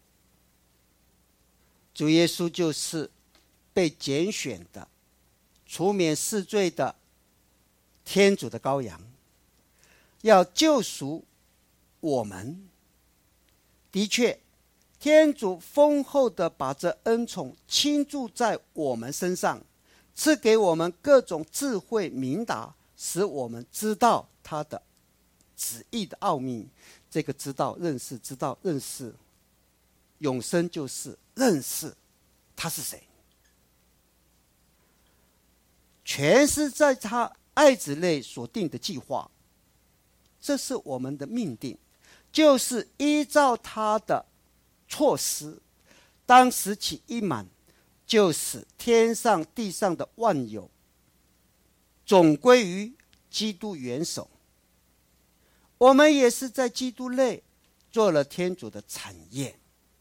主耶稣就是被拣选的，除免世罪的天主的羔羊，要救赎我们。的确，天主丰厚的把这恩宠倾注在我们身上，赐给我们各种智慧明达，使我们知道他的旨意的奥秘。这个知道、认识、知道、认识，永生就是认识他是谁，全是在他爱子内所定的计划。这是我们的命定，就是依照他的措施，当时起一满，就使天上地上的万有总归于基督元首。我们也是在基督内做了天主的产业，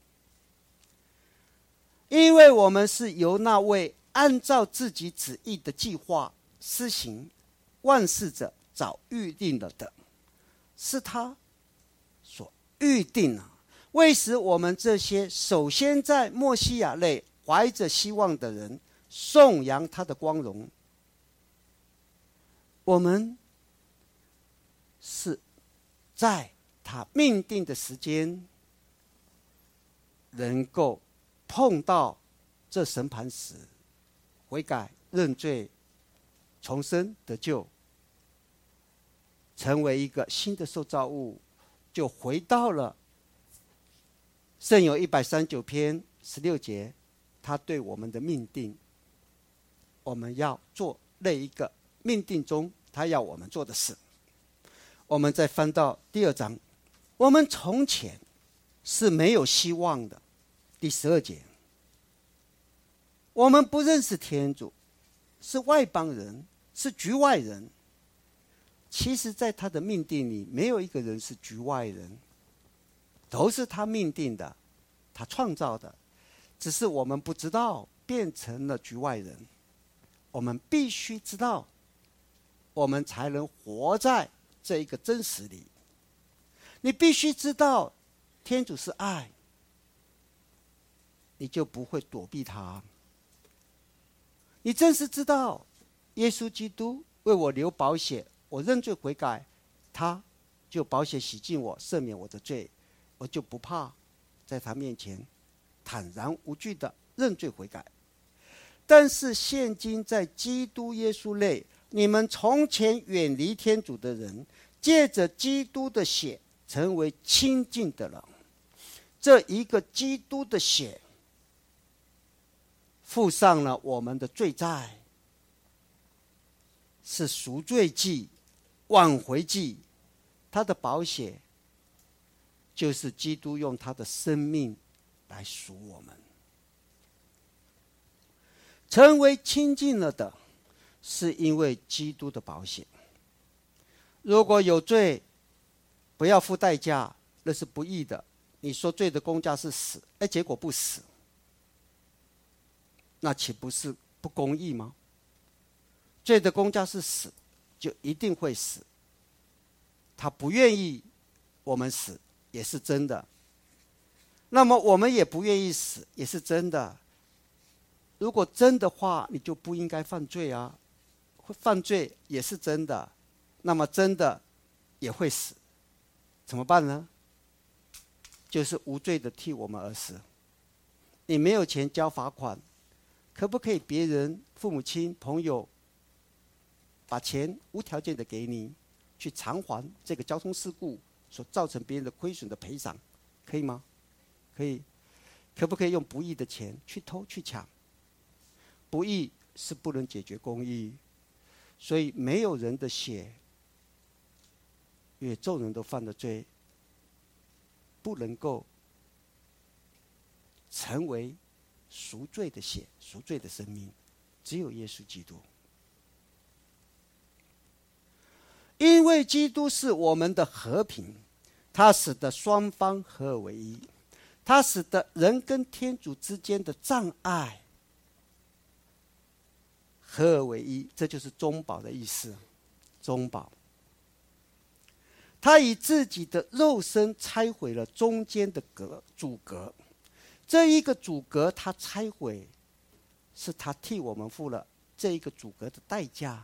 因为我们是由那位按照自己旨意的计划施行万事者早预定了的，是他所预定了，为使我们这些首先在默西亚内怀着希望的人颂扬他的光荣。我们是在他命定的时间能够碰到这审判时，悔改认罪重生得救， 成为一个新的受造物，就回到了圣咏一百三十九篇十六节，他对我们的命定，我们要做那一个命定中他要我们做的事。我们再翻到第二章，我们从前是没有希望的，第十二节，我们不认识天主，是外邦人，是局外人。其实在他的命定里，没有一个人是局外人，都是他命定的，他创造的，只是我们不知道，变成了局外人。我们必须知道，我们才能活在这一个真实里。你必须知道天主是爱，你就不会躲避他。你真是知道耶稣基督为我流宝血，我认罪悔改，他就宝血洗净我，赦免我的罪，我就不怕在他面前坦然无惧的认罪悔改。但是现今在基督耶稣内，你们从前远离天主的人，借着基督的血成为亲近的了。这一个基督的血付上了我们的罪债，是赎罪祭、挽回祭。他的宝血就是基督用他的生命来赎我们。成为亲近了的，是因为基督的宝血。如果有罪，不要付代价，那是不义的。你说罪的工价是死，哎，结果不死，那岂不是不公义吗？罪的工价是死，就一定会死。他不愿意我们死，也是真的。那么我们也不愿意死，也是真的。如果真的话，你就不应该犯罪啊！犯罪也是真的，那么真的也会死，怎么办呢？就是无罪的替我们而死。你没有钱交罚款，可不可以别人父母亲朋友把钱无条件的给你，去偿还这个交通事故所造成别人的亏损的赔偿，可以吗？可以。可不可以用不义的钱去偷去抢？不义是不能解决公义，所以没有人的血，因为众人都犯了罪，不能够成为赎罪的血、赎罪的生命，只有耶稣基督。因为基督是我们的和平，他使得双方合而为一，他使得人跟天主之间的障碍合而为一，这就是中保的意思。中保，他以自己的肉身拆毁了中间的隔阻隔，这一个阻隔他拆毁，是他替我们付了这一个阻隔的代价，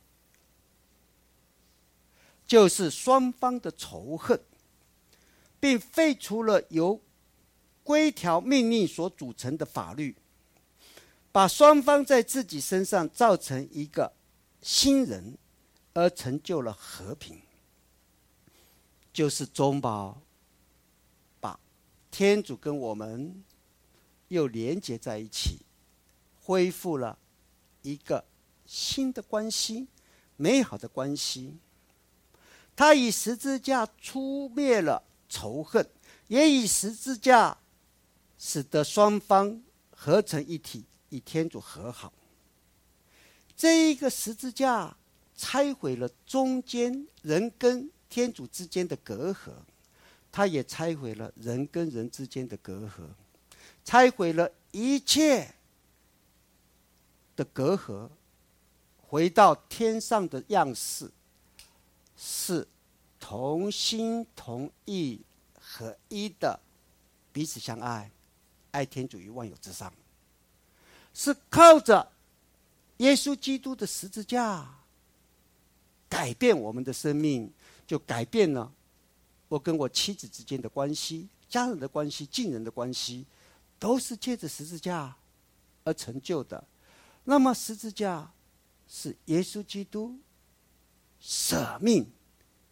就是双方的仇恨，并废除了由规条命令所组成的法律，把双方在自己身上造成一个新人，而成就了和平。就是中保把天主跟我们又连结在一起，恢复了一个新的关系，美好的关系。他以十字架除灭了仇恨，也以十字架使得双方合成一体，与天主和好。这一个十字架拆毁了中间人跟天主之间的隔阂，它也拆毁了人跟人之间的隔阂，拆毁了一切的隔阂，回到天上的样式，是同心同意合一的彼此相爱，爱天主于万有之上，是靠着耶稣基督的十字架改变我们的生命，就改变了我跟我妻子之间的关系，家人的关系，近人的关系，都是借着十字架而成就的。那么十字架是耶稣基督舍命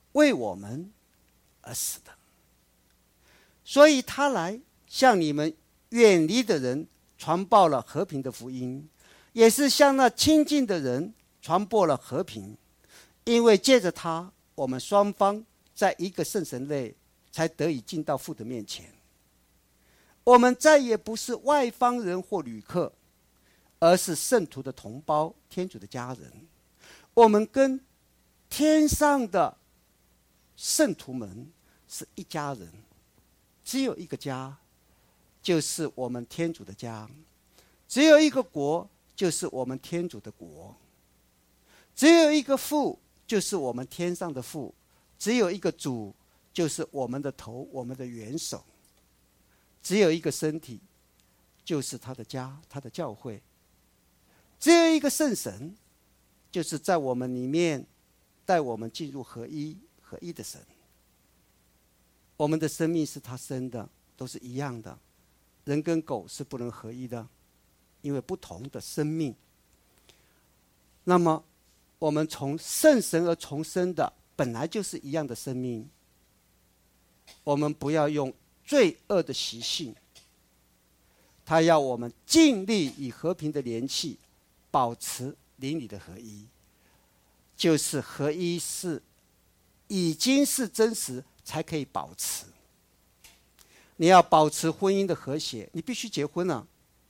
为我们而死的。所以他来向你们远离的人传报了和平的福音，也是向那亲近的人传播了和平。因为借着他，我们双方在一个圣神内才得以进到父的面前。我们再也不是外方人或旅客，而是圣徒的同胞，天主的家人。我们跟天上的圣徒们是一家人，只有一个家，就是我们天主的家；只有一个国，就是我们天主的国；只有一个父，就是我们天上的父；只有一个主，就是我们的头，我们的元首；只有一个身体，就是他的家，他的教会；只有一个圣神，就是在我们里面带我们进入合一合一的神。我们的生命是他生的，都是一样的。人跟狗是不能合一的，因为不同的生命。那么我们从圣神而重生的，本来就是一样的生命。我们不要用罪恶的习性，他要我们尽力以和平的联系保持邻里的合一。就是合一是已经是真实才可以保持。你要保持婚姻的和谐，你必须结婚了。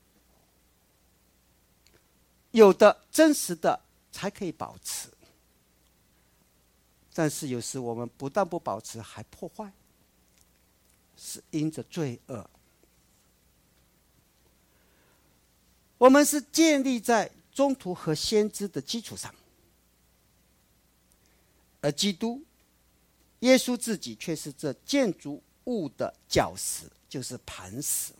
有的真实的才可以保持。但是有时我们不但不保持，还破坏，是因着罪恶。我们是建立在宗徒和先知的基础上，而基督耶稣自己却是这建筑物的脚石，就是磐石，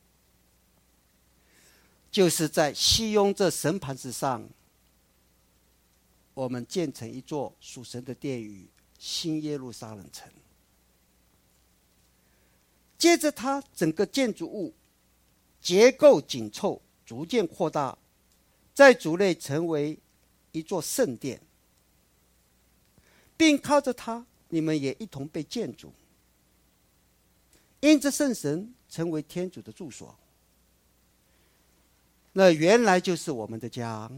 就是在西雍这神磐石上，我们建成一座属神的殿宇，新耶路撒冷城。接着它整个建筑物结构紧凑，逐渐扩大，在主内成为一座圣殿，并靠着它，你们也一同被建筑，因着圣神成为天主的住所。那原来就是我们的家，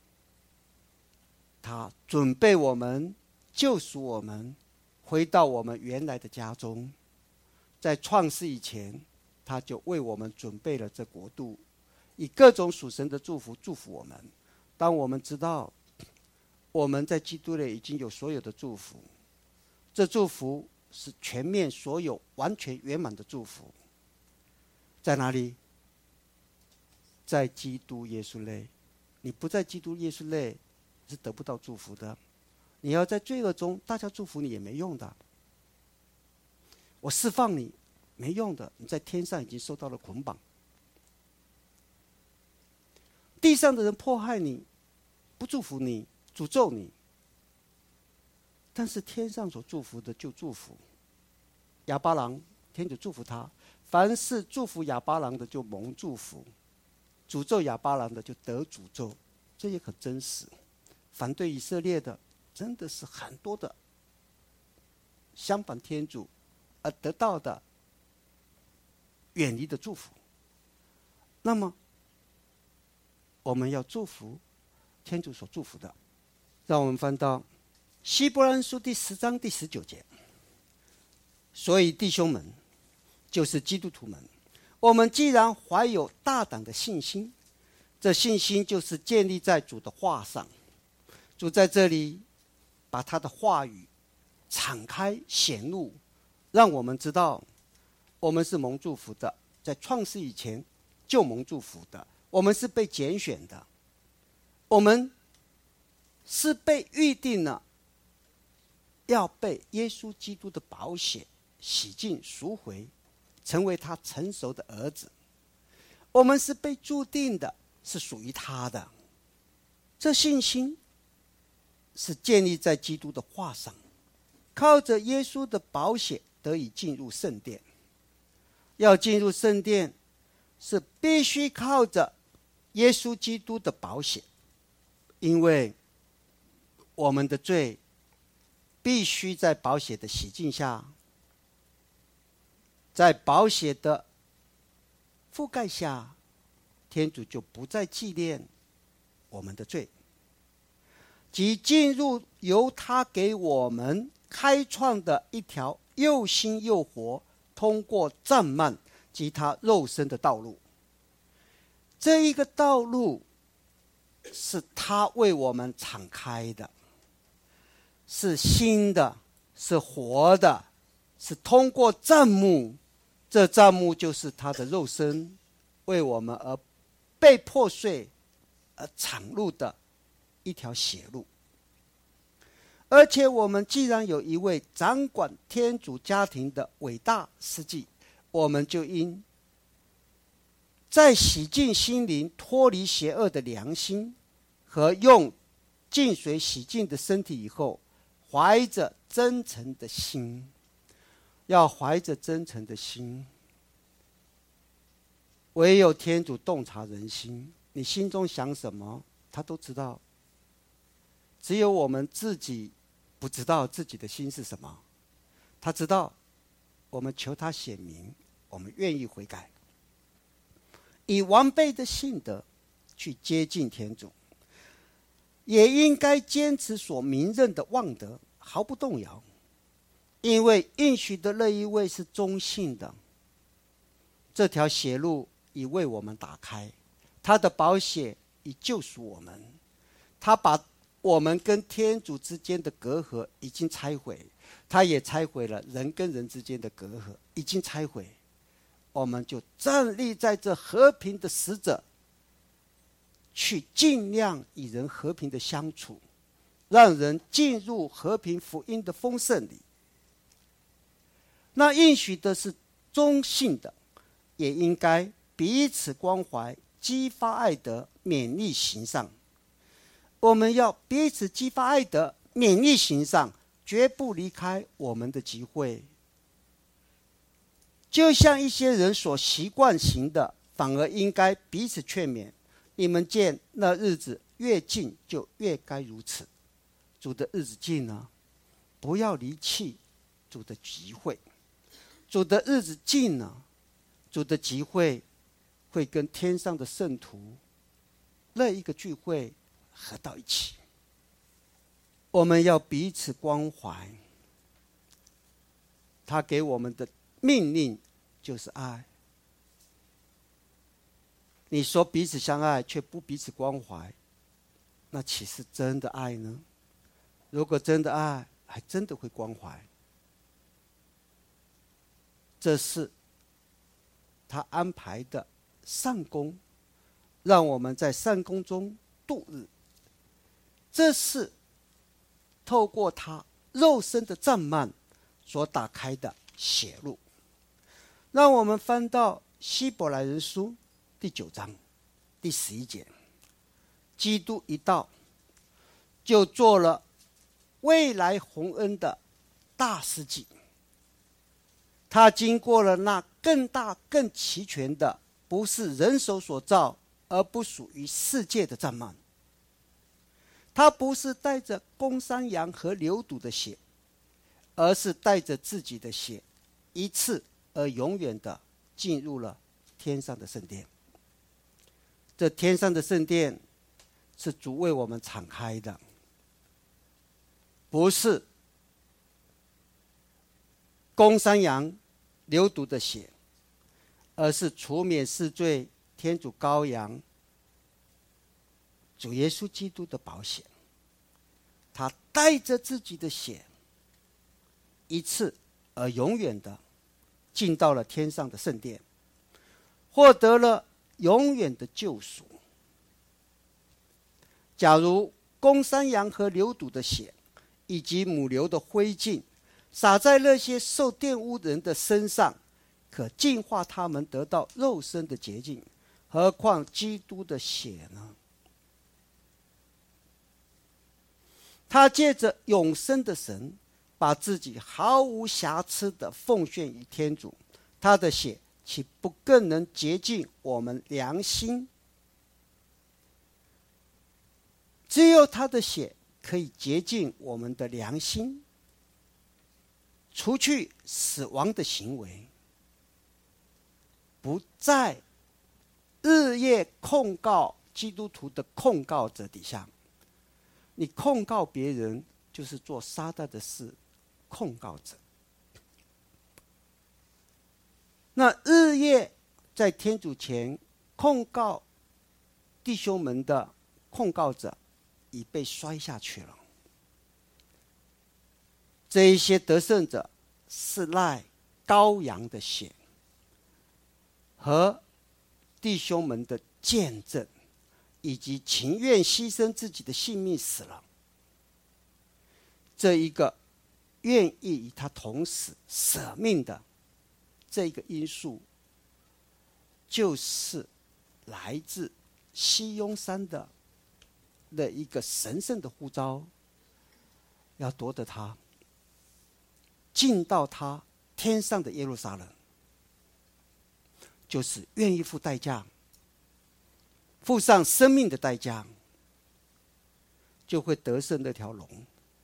他准备我们，救赎我们，回到我们原来的家中。在创世以前，他就为我们准备了这国度，以各种属神的祝福祝福我们。当我们知道我们在基督内已经有所有的祝福，这祝福是全面、所有、完全圆满的祝福。在哪里？在基督耶稣内。你不在基督耶稣内，是得不到祝福的。你要在罪恶中，大家祝福你也没用的。我释放你没用的，你在天上已经受到了捆绑。地上的人迫害你，不祝福你，诅咒你，但是天上所祝福的就祝福。亚巴郎，天主祝福他，凡是祝福亚巴郎的就蒙祝福，诅咒亚巴郎的就得诅咒。这也很真实。反对以色列的真的是很多的相反天主而得到的远离的祝福。那么我们要祝福天主所祝福的。让我们翻到希伯来人书第十章第十九节。所以弟兄们，就是基督徒们，我们既然怀有大胆的信心，这信心就是建立在主的话上。主在这里把他的话语敞开显露，让我们知道我们是蒙祝福的，在创世以前就蒙祝福的，我们是被拣选的，我们是被预定了要被耶稣基督的宝血洗净赎回，成为他成熟的儿子。我们是被注定的，是属于他的。这信心是建立在基督的话上，靠着耶稣的宝血得以进入圣殿。要进入圣殿，是必须靠着耶稣基督的宝血，因为我们的罪必须在宝血的洗净下，在宝血的覆盖下，天主就不再纪念我们的罪，即进入由他给我们开创的一条又新又活，通过战幔及他肉身的道路。这一个道路是他为我们敞开的，是新的，是活的，是通过帐幕，这帐幕就是他的肉身为我们而被破碎而敞露的一条血路。而且我们既然有一位掌管天主家庭的伟大司祭，我们就应在洗净心灵、脱离邪恶的良心和用净水洗净的身体以后，怀着真诚的心，要怀着真诚的心。唯有天主洞察人心，你心中想什么，他都知道。只有我们自己不知道自己的心是什么，他知道。我们求他显明，我们愿意悔改，以完备的信德去接近天主，也应该坚持所明认的望德，毫不动摇，因为应许的那一位是忠信的。这条血路已为我们打开，他的宝血已救赎我们，他把我们跟天主之间的隔阂已经拆毁，他也拆毁了人跟人之间的隔阂，已经拆毁。我们就站立在这和平的使者，去尽量与人和平的相处，让人进入和平福音的丰盛里。那应许的是忠信的，也应该彼此关怀，激发爱德，勉励行善。我们要彼此激发爱德，勉励行善，绝不离开我们的集会。就像一些人所习惯行的，反而应该彼此劝勉。你们见那日子越近，就越该如此。主的日子近了，不要离弃主的集会。主的日子近了，主的集会会跟天上的圣徒那一个聚会合到一起。我们要彼此关怀，他给我们的命令就是爱。你说彼此相爱，却不彼此关怀，那岂是真的爱呢？如果真的爱，还真的会关怀。这是他安排的善功，让我们在善功中度日。这是透过他肉身的帐幔所打开的血路。让我们翻到希伯来人书第九章第十一节，基督一到，就做了未来洪恩的大司祭。他经过了那更大更齐全的，不是人手所造而不属于世界的帐幔。他不是带着公山羊和牛犊的血，而是带着自己的血，一次而永远的进入了天上的圣殿。这天上的圣殿是主为我们敞开的，不是公山羊流毒的血，而是除免世罪天主羔羊主耶稣基督的宝血。他带着自己的血，一次而永远的进到了天上的圣殿，获得了永远的救赎。假如公山羊和牛犊的血以及母牛的灰烬洒在那些受玷污人的身上，可净化他们得到肉身的洁净，何况基督的血呢？他借着永生的神，把自己毫无瑕疵的奉献于天主，他的血岂不更能洁净我们良心？只有他的血可以洁净我们的良心， 除去死亡的行为，不在日夜控告基督徒的控告者底下。你控告别人，就是做撒旦的事，控告者。那日夜在天主前控告弟兄们的控告者，已被摔下去了。这一些得胜者是赖羔羊的血和弟兄们的见证，以及情愿牺牲自己的性命死了。这一个愿意与他同死舍命的这一个因素，就是来自西雍山的的一个神圣的呼召，要夺得他进到他天上的耶路撒冷，就是愿意付代价，付上生命的代价，就会得胜那条龙。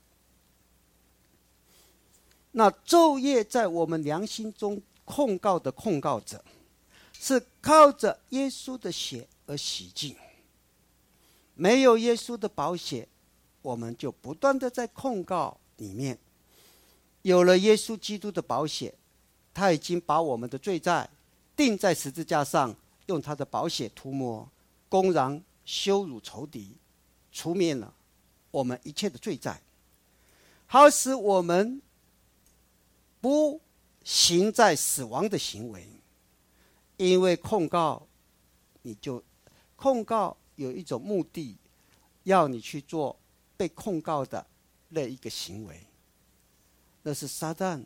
那昼夜在我们良心中控告的控告者，是靠着耶稣的血而洗净。没有耶稣的宝血，我们就不断的在控告里面。有了耶稣基督的宝血，他已经把我们的罪债钉在十字架上，用他的宝血涂抹，公然羞辱仇敌，除灭了我们一切的罪债，好使我们不行在死亡的行为。因为控告，你就控告有一种目的，要你去做被控告的那一个行为，那是撒旦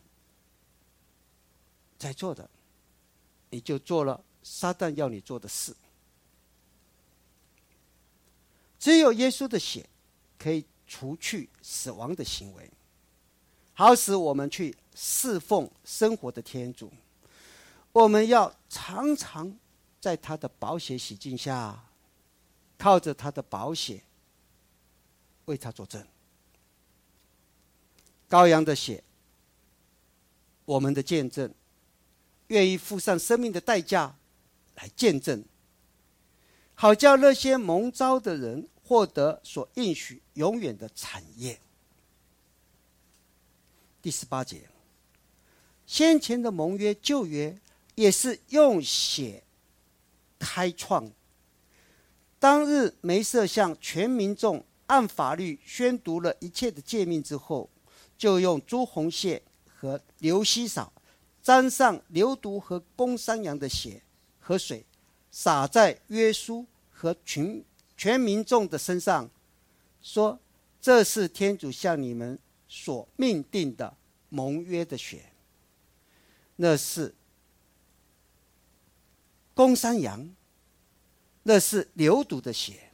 在做的，你就做了撒旦要你做的事。只有耶稣的血可以除去死亡的行为，好使我们去侍奉生活的天主。我们要常常在他的宝血洗净下，靠着他的宝血为他作证。羔羊的血，我们的见证，愿意付上生命的代价来见证，好叫那些蒙召的人获得所应许永远的产业。第十八节，先前的盟约旧约也是用血开创。当日梅瑟向全民众按法律宣读了一切的诫命之后，就用朱红线和流稀扫沾上流毒和公山羊的血和水，洒在约书和群全民众的身上，说：这是天主向你们所命定的盟约的血。那是公山羊，那是流毒的血。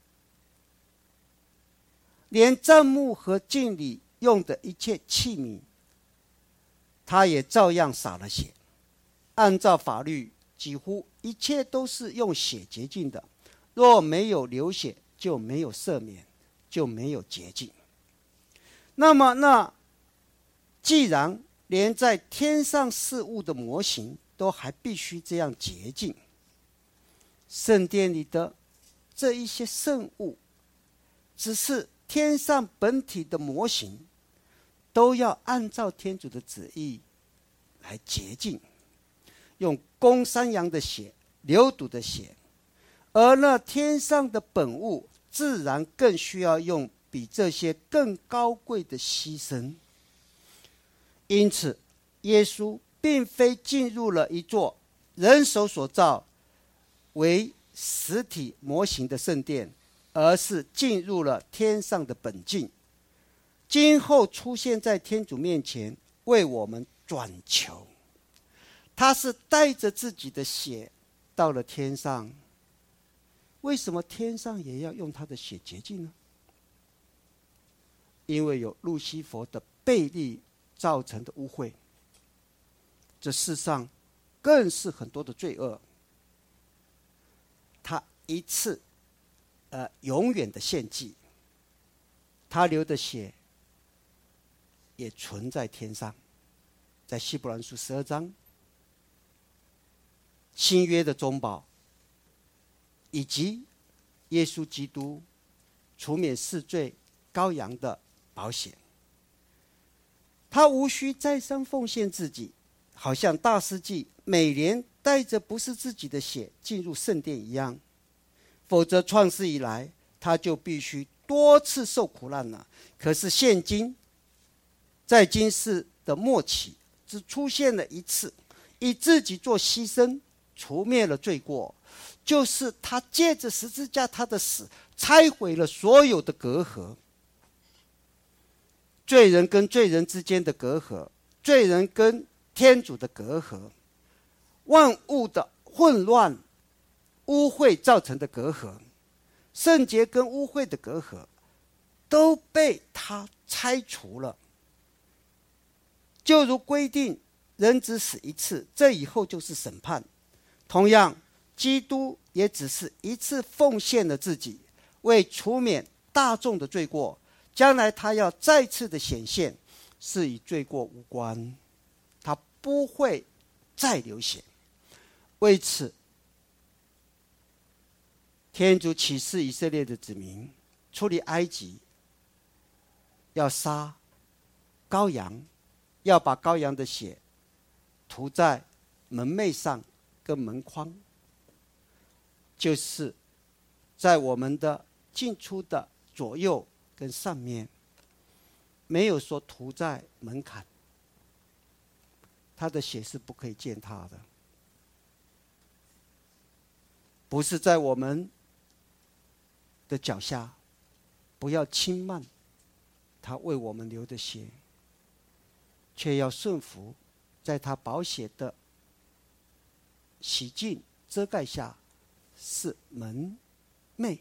连帐幕和敬礼用的一切器皿，他也照样洒了血。按照法律，几乎一切都是用血洁净的，若没有流血，就没有赦免，就没有洁净。那么那既然连在天上事物的模型都还必须这样洁净，圣殿里的这一些圣物，只是天上本体的模型，都要按照天主的旨意来洁净，用公山羊的血、流毒的血。而那天上的本物，自然更需要用比这些更高贵的牺牲。因此，耶稣并非进入了一座人手所造为实体模型的圣殿，而是进入了天上的本境，今后出现在天主面前，为我们转求。他是带着自己的血到了天上。为什么天上也要用他的血洁净呢？因为有路西弗的悖逆造成的污秽，这世上更是很多的罪恶。他一次呃永远的献祭，他流的血也存在天上。 在希伯来书十二章，新约的中保，以及耶稣基督除免世罪羔羊的保险。他无需再三奉献自己，好像大司祭每年带着不是自己的血进入圣殿一样，否则创世以来他就必须多次受苦难了。可是现今在今世的末期，只出现了一次，以自己做牺牲，除灭了罪过，就是他借着十字架他的死，拆毁了所有的隔阂，罪人跟罪人之间的隔阂，罪人跟天主的隔阂，万物的混乱污秽造成的隔阂，圣洁跟污秽的隔阂都被他拆除了。就如规定人只死一次，这以后就是审判，同样基督也只是一次奉献了自己，为除免大众的罪过，将来他要再次的显现，是与罪过无关，他不会再流血。为此天主启示以色列的子民，出离埃及要杀羔羊，要把羔羊的血涂在门楣上跟门框，就是在我们的进出的左右跟上面，没有说涂在门槛，他的血是不可以践踏的。不是在我们的脚下，不要轻慢他为我们流的血，却要顺服在他宝血的洗净遮盖下，是门楣，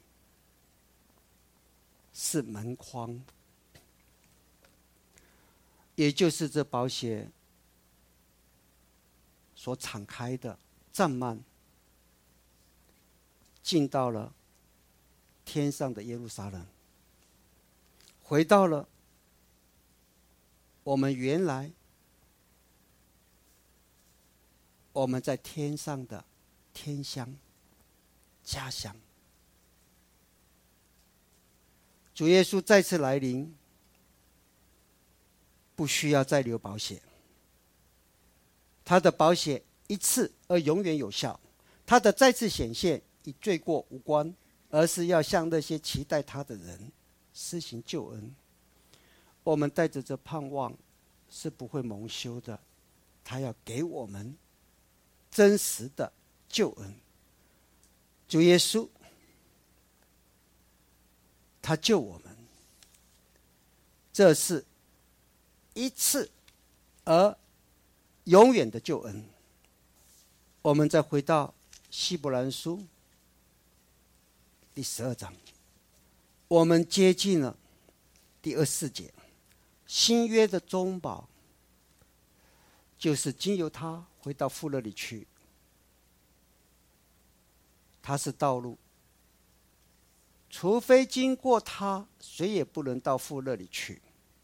是门框，也就是这宝血所敞开的帐幔，进到了天上的耶路撒冷，回到了我们原来我们在天上的天乡家乡。主耶稣再次来临，不需要再流宝血，他的宝血一次而永远有效，他的再次显现与罪过无关，而是要向那些期待他的人施行救恩。我们带着这盼望是不会蒙羞的，他要给我们真实的救恩。主耶稣他救我们，这是一次而永远的救恩。我们再回到希伯来书第十二章，我们接近了第二十四节，新约的中保就是经由他回到父那里去，他是道路，除非经过他，谁也不能到父那里去。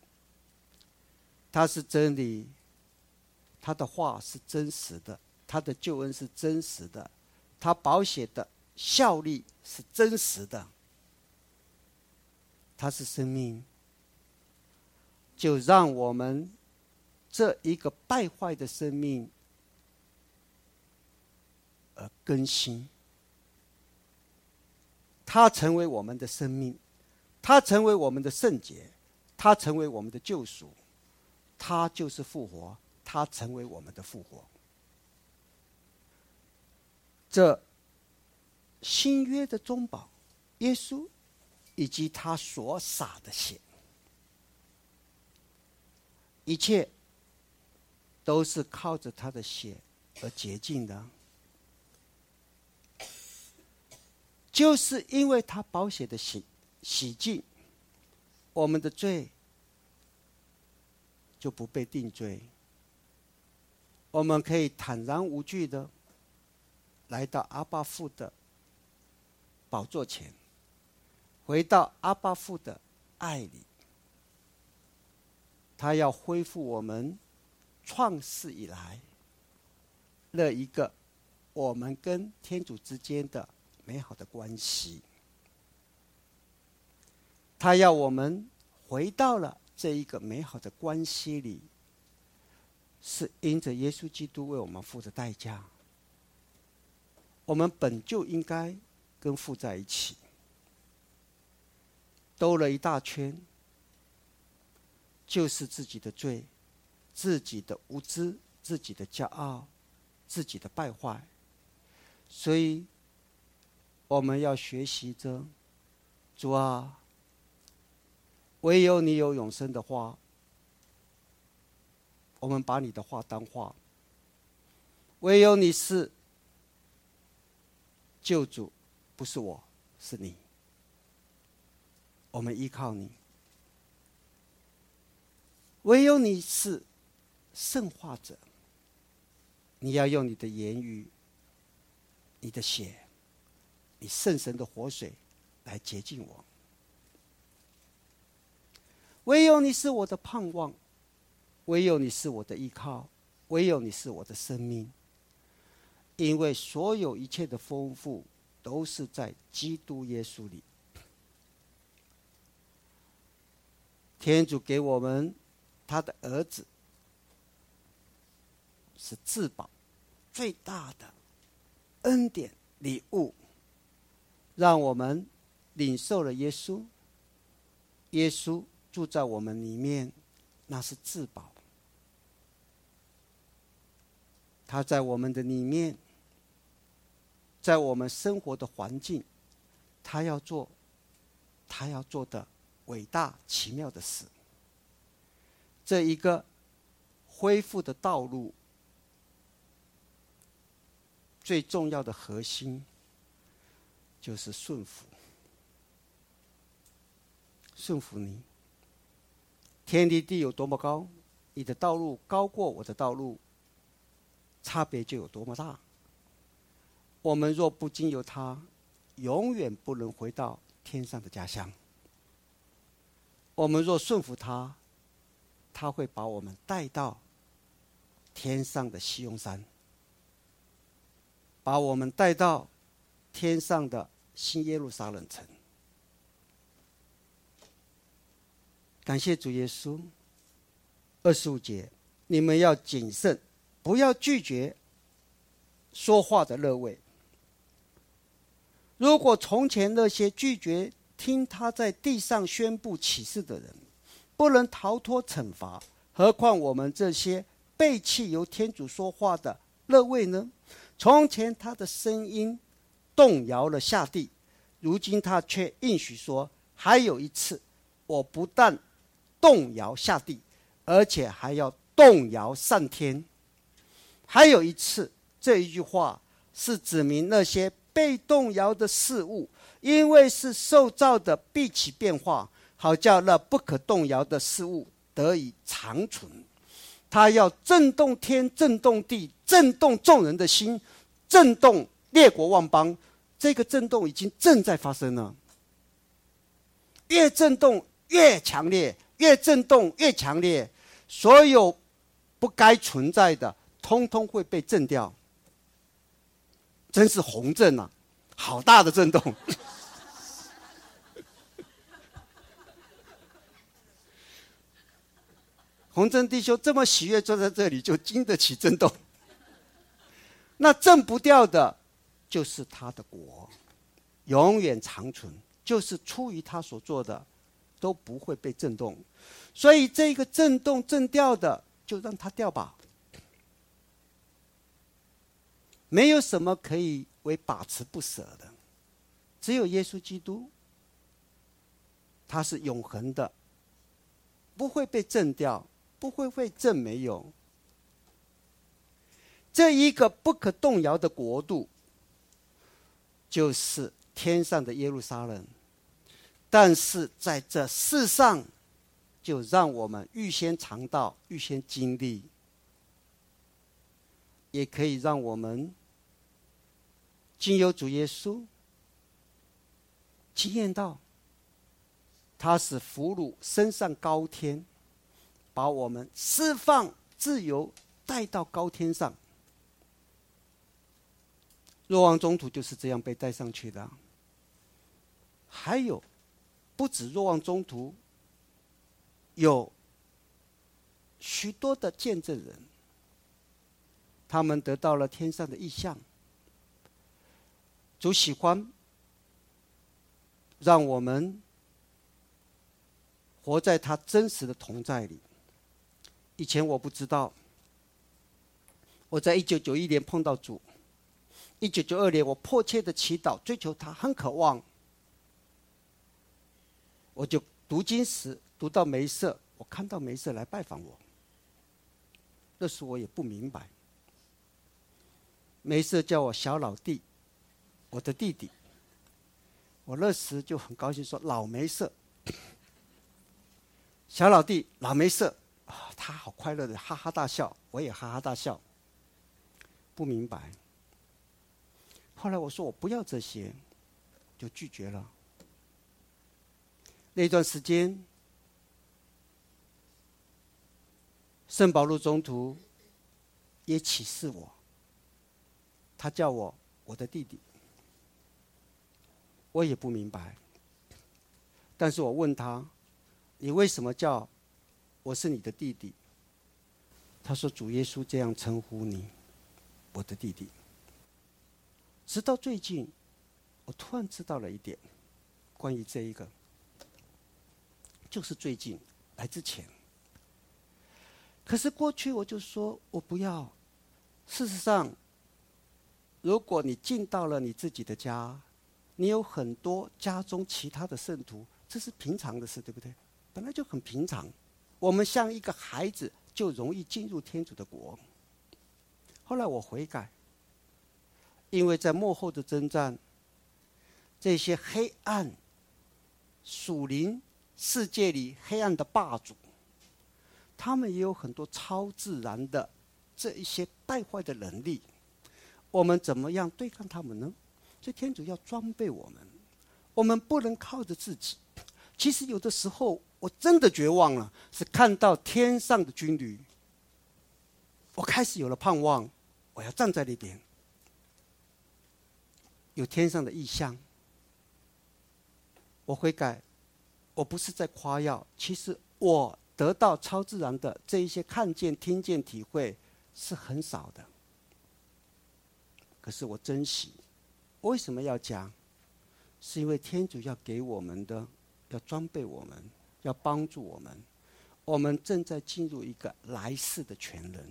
他是真理，他的话是真实的，他的救恩是真实的，他宝血的效力是真实的，他是生命，就让我们这一个败坏的生命而更新。他成为我们的生命，他成为我们的圣洁，他成为我们的救赎，他就是复活，他成为我们的复活。这新约的中保耶稣以及他所洒的血，一切都是靠着他的血而洁净的，就是因为他宝血的洗洗净，我们的罪就不被定罪，我们可以坦然无惧的来到阿爸父的宝座前，回到阿爸父的爱里。他要恢复我们创世以来那一个我们跟天主之间的美好的关系。他要我们回到了这一个美好的关系里，是因着耶稣基督为我们付的代价。我们本就应该跟父在一起，兜了一大圈，就是自己的罪，自己的无知，自己的骄傲，自己的败坏。所以我们要学习着，主啊，唯有你有永生的话，我们把你的话当话。唯有你是救主，不是我，是你。我们依靠你。唯有你是圣化者，你要用你的言语、你的血、你圣神的活水来洁净我。唯有你是我的盼望，唯有你是我的依靠，唯有你是我的生命。因为所有一切的丰富都是在基督耶稣里。天主给我们他的儿子，是至宝最大的恩典礼物，让我们领受了耶稣，耶稣住在我们里面，那是至宝。他在我们的里面，在我们生活的环境，他要做他要做的伟大奇妙的事。这一个恢复的道路，最重要的核心就是顺服。顺服你。天离地有多么高，你的道路高过我的道路，差别就有多么大。我们若不经由他，永远不能回到天上的家乡。我们若顺服他，他会把我们带到天上的西雍山，把我们带到天上的新耶路撒冷城。感谢主耶稣。二十五节，你们要谨慎，不要拒绝说话的热味。如果从前那些拒绝听他在地上宣布启示的人不能逃脱惩罚，何况我们这些背弃由天主说话的热味呢？从前他的声音动摇了下地，如今他却应许说，还有一次，我不但动摇下地，而且还要动摇上天。还有一次，这一句话是指明那些被动摇的事物，因为是受造的，必起变化，好叫那不可动摇的事物得以长存。他要震动天，震动地，震动众人的心，震动列国万邦。这个震动已经正在发生了，越震动越强烈，越震动越强烈，所有不该存在的通通会被震掉。真是洪震啊，好大的震动。洪震弟兄这么喜悦坐在这里，就经得起震动。那震不掉的就是他的国，永远长存，就是出于他所做的都不会被震动。所以这个震动震掉的就让它掉吧，没有什么可以为把持不舍的，只有耶稣基督，他是永恒的，不会被震掉，不会被震没有。这一个不可动摇的国度，就是天上的耶路撒冷。但是在这世上，就让我们预先尝到，预先经历，也可以让我们经由主耶稣经验到，他使俘虏升上高天，把我们释放自由带到高天上。若望宗徒就是这样被带上去的。还有，不止若望宗徒，有许多的见证人，他们得到了天上的异象。主喜欢让我们活在他真实的同在里。以前我不知道，我在一九九一年碰到主，一九九二年我迫切的祈祷追求他，很渴望，我就读经时读到梅瑟，我看到梅瑟来拜访我，那时我也不明白，梅瑟叫我小老弟，我的弟弟，我那时就很高兴说老梅瑟，小老弟老梅瑟，啊，他好快乐的哈哈大笑，我也哈哈大笑，不明白。后来我说我不要这些，就拒绝了。那段时间，圣保禄宗徒也启示我，他叫我我的弟弟，我也不明白。但是我问他，你为什么叫我是你的弟弟？他说主耶稣这样称呼你，我的弟弟。直到最近，我突然知道了一点关于这一个，就是最近来之前。可是过去我就说我不要。事实上，如果你进到了你自己的家，你有很多家中其他的圣徒，这是平常的事，对不对？本来就很平常。我们像一个孩子，就容易进入天主的国。后来我悔改，因为在末后的征战，这些黑暗属灵世界里黑暗的霸主，他们也有很多超自然的这一些败坏的能力。我们怎么样对抗他们呢？所以天主要装备我们，我们不能靠着自己。其实有的时候我真的绝望了，是看到天上的军旅，我开始有了盼望，我要站在那边。有天上的异象，我悔改，我不是在夸耀，其实我得到超自然的这一些看见、听见、体会是很少的，可是我珍惜。为什么要讲？是因为天主要给我们的，要装备我们，要帮助我们。我们正在进入一个来世的全人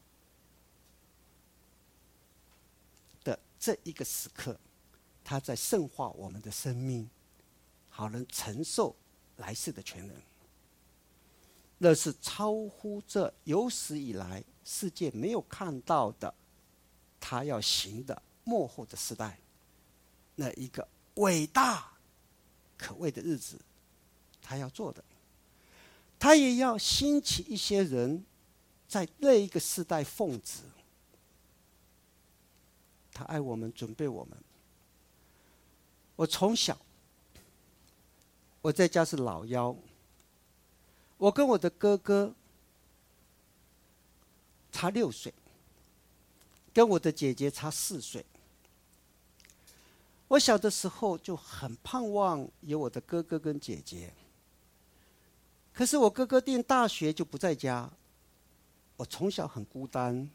的这一个时刻，他在圣化我们的生命，好能承受来世的全人。那是超乎这有史以来世界没有看到的，他要行的末后的时代，那一个伟大可畏的日子，他要做的。他也要兴起一些人在那一个世代奉旨。他爱我们，准备我们。我从小，我在家是老幺，我跟我的哥哥差六岁，跟我的姐姐差四岁。我小的时候就很盼望有我的哥哥跟姐姐，可是我哥哥念大学就不在家，我从小很孤单，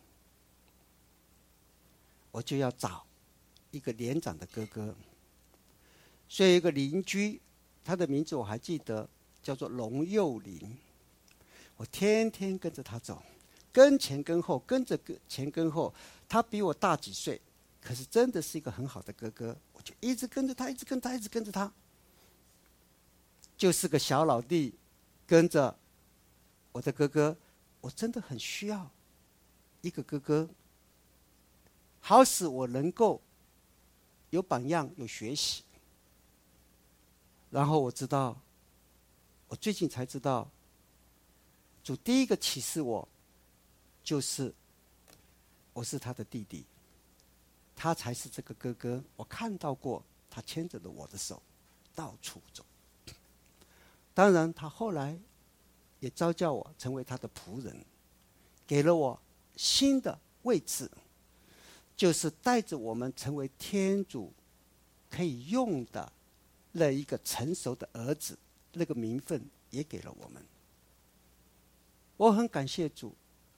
我就要找一个年长的哥哥。所以有一个邻居，他的名字我还记得，叫做龙幼林。我天天跟着他走，跟前跟后，跟着前跟后。他比我大几岁，可是真的是一个很好的哥哥，我就一直跟着他，一直跟他，一直跟着他。就是个小老弟，跟着我的哥哥，我真的很需要一个哥哥，好使我能够有榜样，有学习。然后我知道，我最近才知道，主第一个启示我，就是我是他的弟弟，他才是这个哥哥。我看到过他牵着的我的手，到处走。当然，他后来也召叫我成为他的仆人， 给了我新的位置，就是带着我们成为天主可以用的那一个成熟的儿子，那个名分也给了我们。我很感谢主，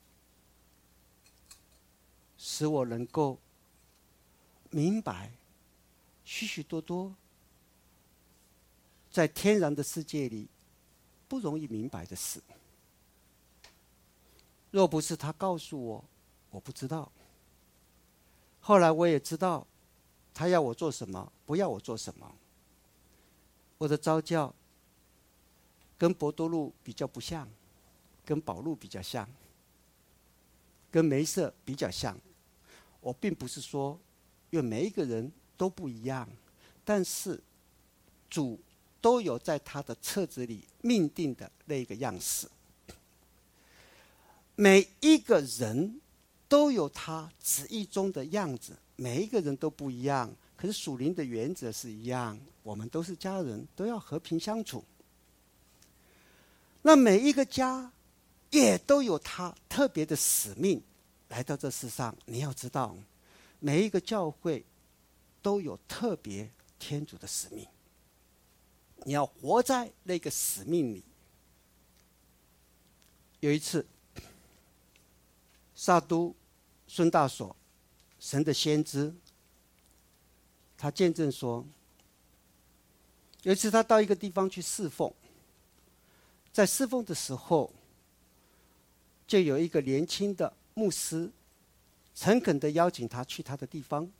使我能够明白许许多多在天然的世界里不容易明白的事。若不是他告诉我，我不知道。后来我也知道他要我做什么，不要我做什么。我的召叫跟伯多禄比较不像，跟保禄比较像，跟梅瑟比较像。我并不是说因为每一个人都不一样，但是主都有在他的册子里命定的那个样式。每一个人都有他旨意中的样子，每一个人都不一样，可是属灵的原则是一样，我们都是家人，都要和平相处。那每一个家也都有他特别的使命，来到这世上，你要知道，每一个教会都有特别天主的使命，你要活在那个使命里。有一次，萨都孙大所，神的先知，他见证说，有一次他到一个地方去侍奉，在侍奉的时候，就有一个年轻的牧师诚恳地邀请他去他的地方。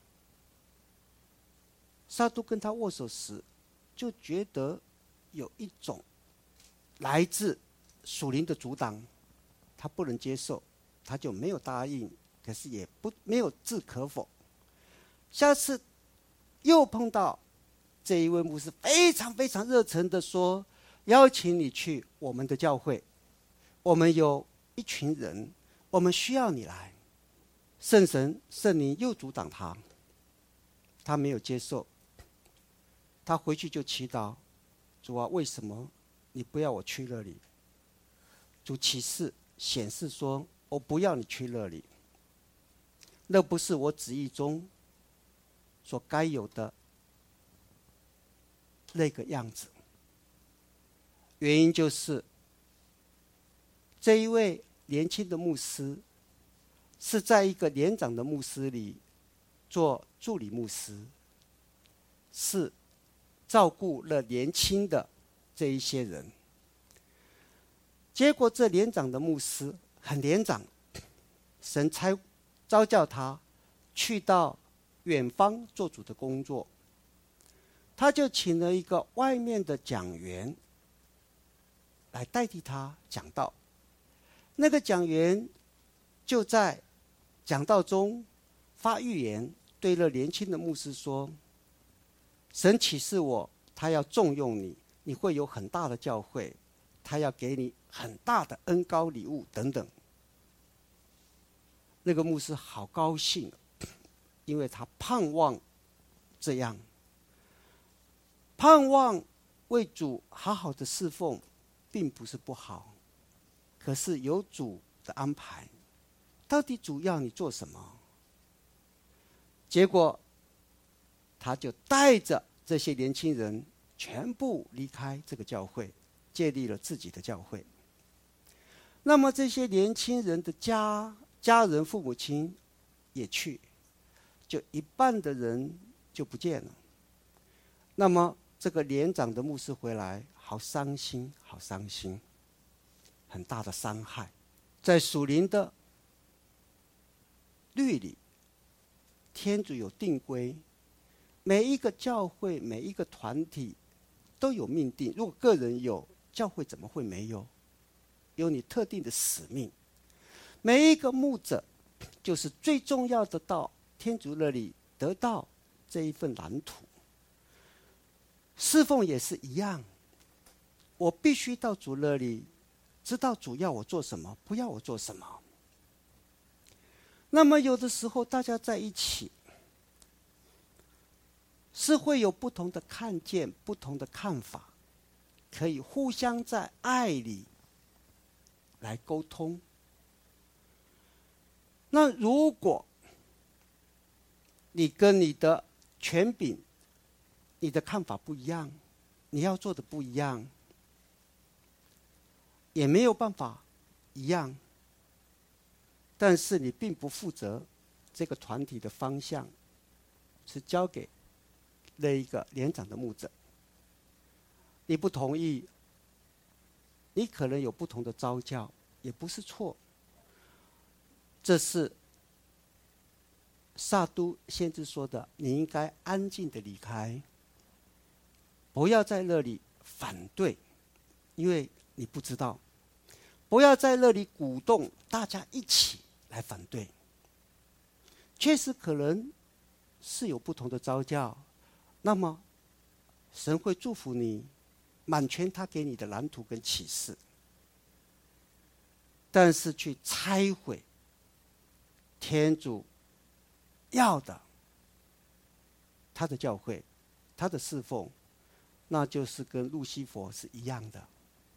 萨都跟他握手时，就觉得有一种来自属灵的阻挡，他不能接受，他就没有答应，可是也不没有置可否。下次又碰到这一位牧师，非常非常热忱地说，邀请你去我们的教会，我们有一群人，我们需要你来。圣神圣灵又阻挡他，他没有接受。他回去就祈祷，主啊，为什么你不要我去那里？主启示显示说，我不要你去那里，那不是我旨意中所该有的那个样子。原因就是这一位年轻的牧师是在一个年长的牧师里做助理牧师，是照顾了年轻的这一些人。结果这年长的牧师很年长，神差召叫他去到远方做主的工作，他就请了一个外面的讲员来代替他讲道。那个讲员就在讲道中发预言，对了年轻的牧师说，神启示我，他要重用你，你会有很大的教会，他要给你很大的恩膏礼物等等。那个牧师好高兴，因为他盼望这样，盼望为主好好的侍奉，并不是不好，可是有主的安排，到底主要你做什么？结果他就带着这些年轻人全部离开这个教会，建立了自己的教会。那么这些年轻人的家家人父母亲也去，就一半的人就不见了。那么这个年长的牧师回来，好伤心，好伤心，很大的伤害。在属灵的律里，天主有定规，每一个教会每一个团体都有命定，如果个人有，教会怎么会没有？有你特定的使命。每一个牧者就是最重要的，到天主那里得到这一份蓝图。侍奉也是一样，我必须到主那里，知道主要我做什么，不要我做什么。那么有的时候大家在一起是会有不同的看见，不同的看法，可以互相在爱里来沟通。 那如果你跟你的权柄、你的看法不一样，你要做的不一样，也没有办法一样，但是你并不负责这个团体的方向，是交给那一个年长的牧者。你不同意，你可能有不同的召教，也不是错。这是撒都先知说的，你应该安静的离开，不要在那里反对，因为你不知道，不要在那里鼓动大家一起来反对。确实可能是有不同的召教，那么神会祝福你，满全他给你的蓝图跟启示。但是去拆毁天主要的他的教会，他的侍奉，那就是跟路西佛是一样的。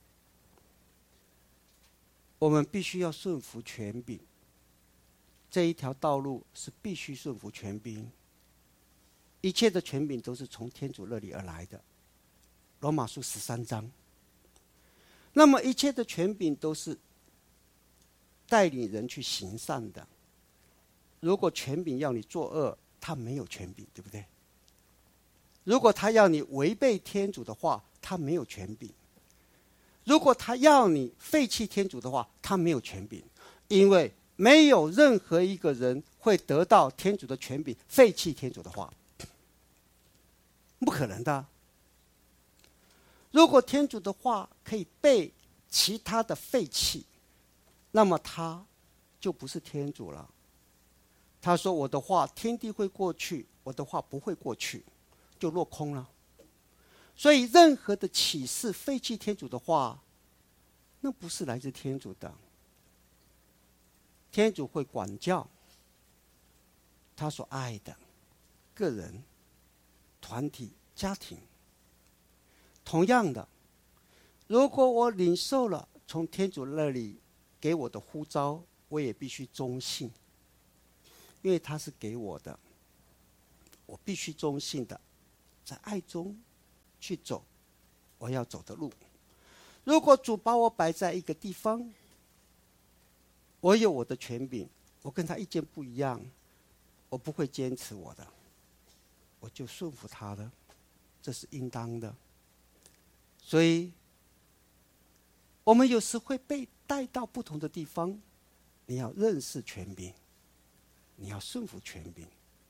我们必须要顺服权柄，这一条道路是必须顺服权柄。一切的权柄都是从天主那里而来的，罗马书十三章。那么一切的权柄都是带领人去行善的。如果权柄要你作恶，他没有权柄，对不对？如果他要你违背天主的话，他没有权柄。如果他要你废弃天主的话，他没有权柄。因为没有任何一个人会得到天主的权柄废弃天主的话，不可能的。如果天主的话可以被其他的废弃，那么他就不是天主了。他说我的话天地会过去，我的话不会过去，就落空了。所以任何的启示废弃天主的话，那不是来自天主的。天主会管教他所爱的个人、团体、家庭。同样的，如果我领受了从天主那里给我的呼召，我也必须忠信，因为他是给我的，我必须忠信的在爱中去走我要走的路。如果主把我摆在一个地方，我有我的权柄，我跟他意见不一样，我不会坚持我的，我就顺服他的，这是应当的。所以我们有时会被带到不同的地方，你要认识权柄，你要顺服权柄。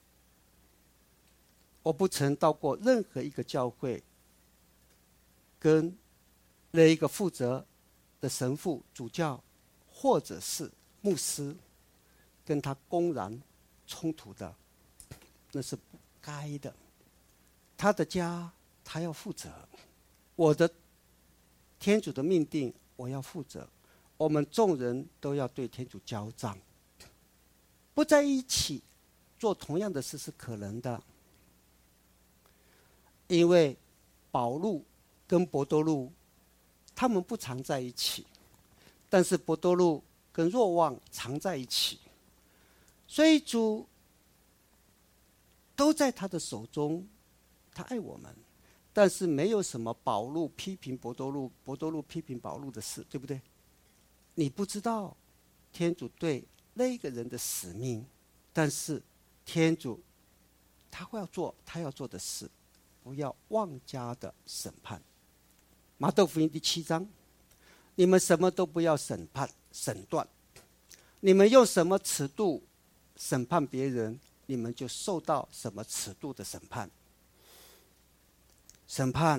我不曾到过任何一个教会跟那一个负责的神父、主教或者是牧师跟他公然冲突的，那是不该的。他的家他要负责，我的天主的命定我要负责，我们众人都要对天主交账。不在一起做同样的事是可能的，因为保禄跟伯多禄他们不常在一起，但是伯多禄跟若望常在一起，所以主都在他的手中，他爱我们，但是没有什么保禄批评伯多禄，伯多禄批评保禄的事，对不对？你不知道天主对那个人的使命，但是天主他会要做他要做的事，不要妄加的审判。马窦福音第七章，你们什么都不要审判审断，你们用什么尺度审判别人，你们就受到什么尺度的审判。审判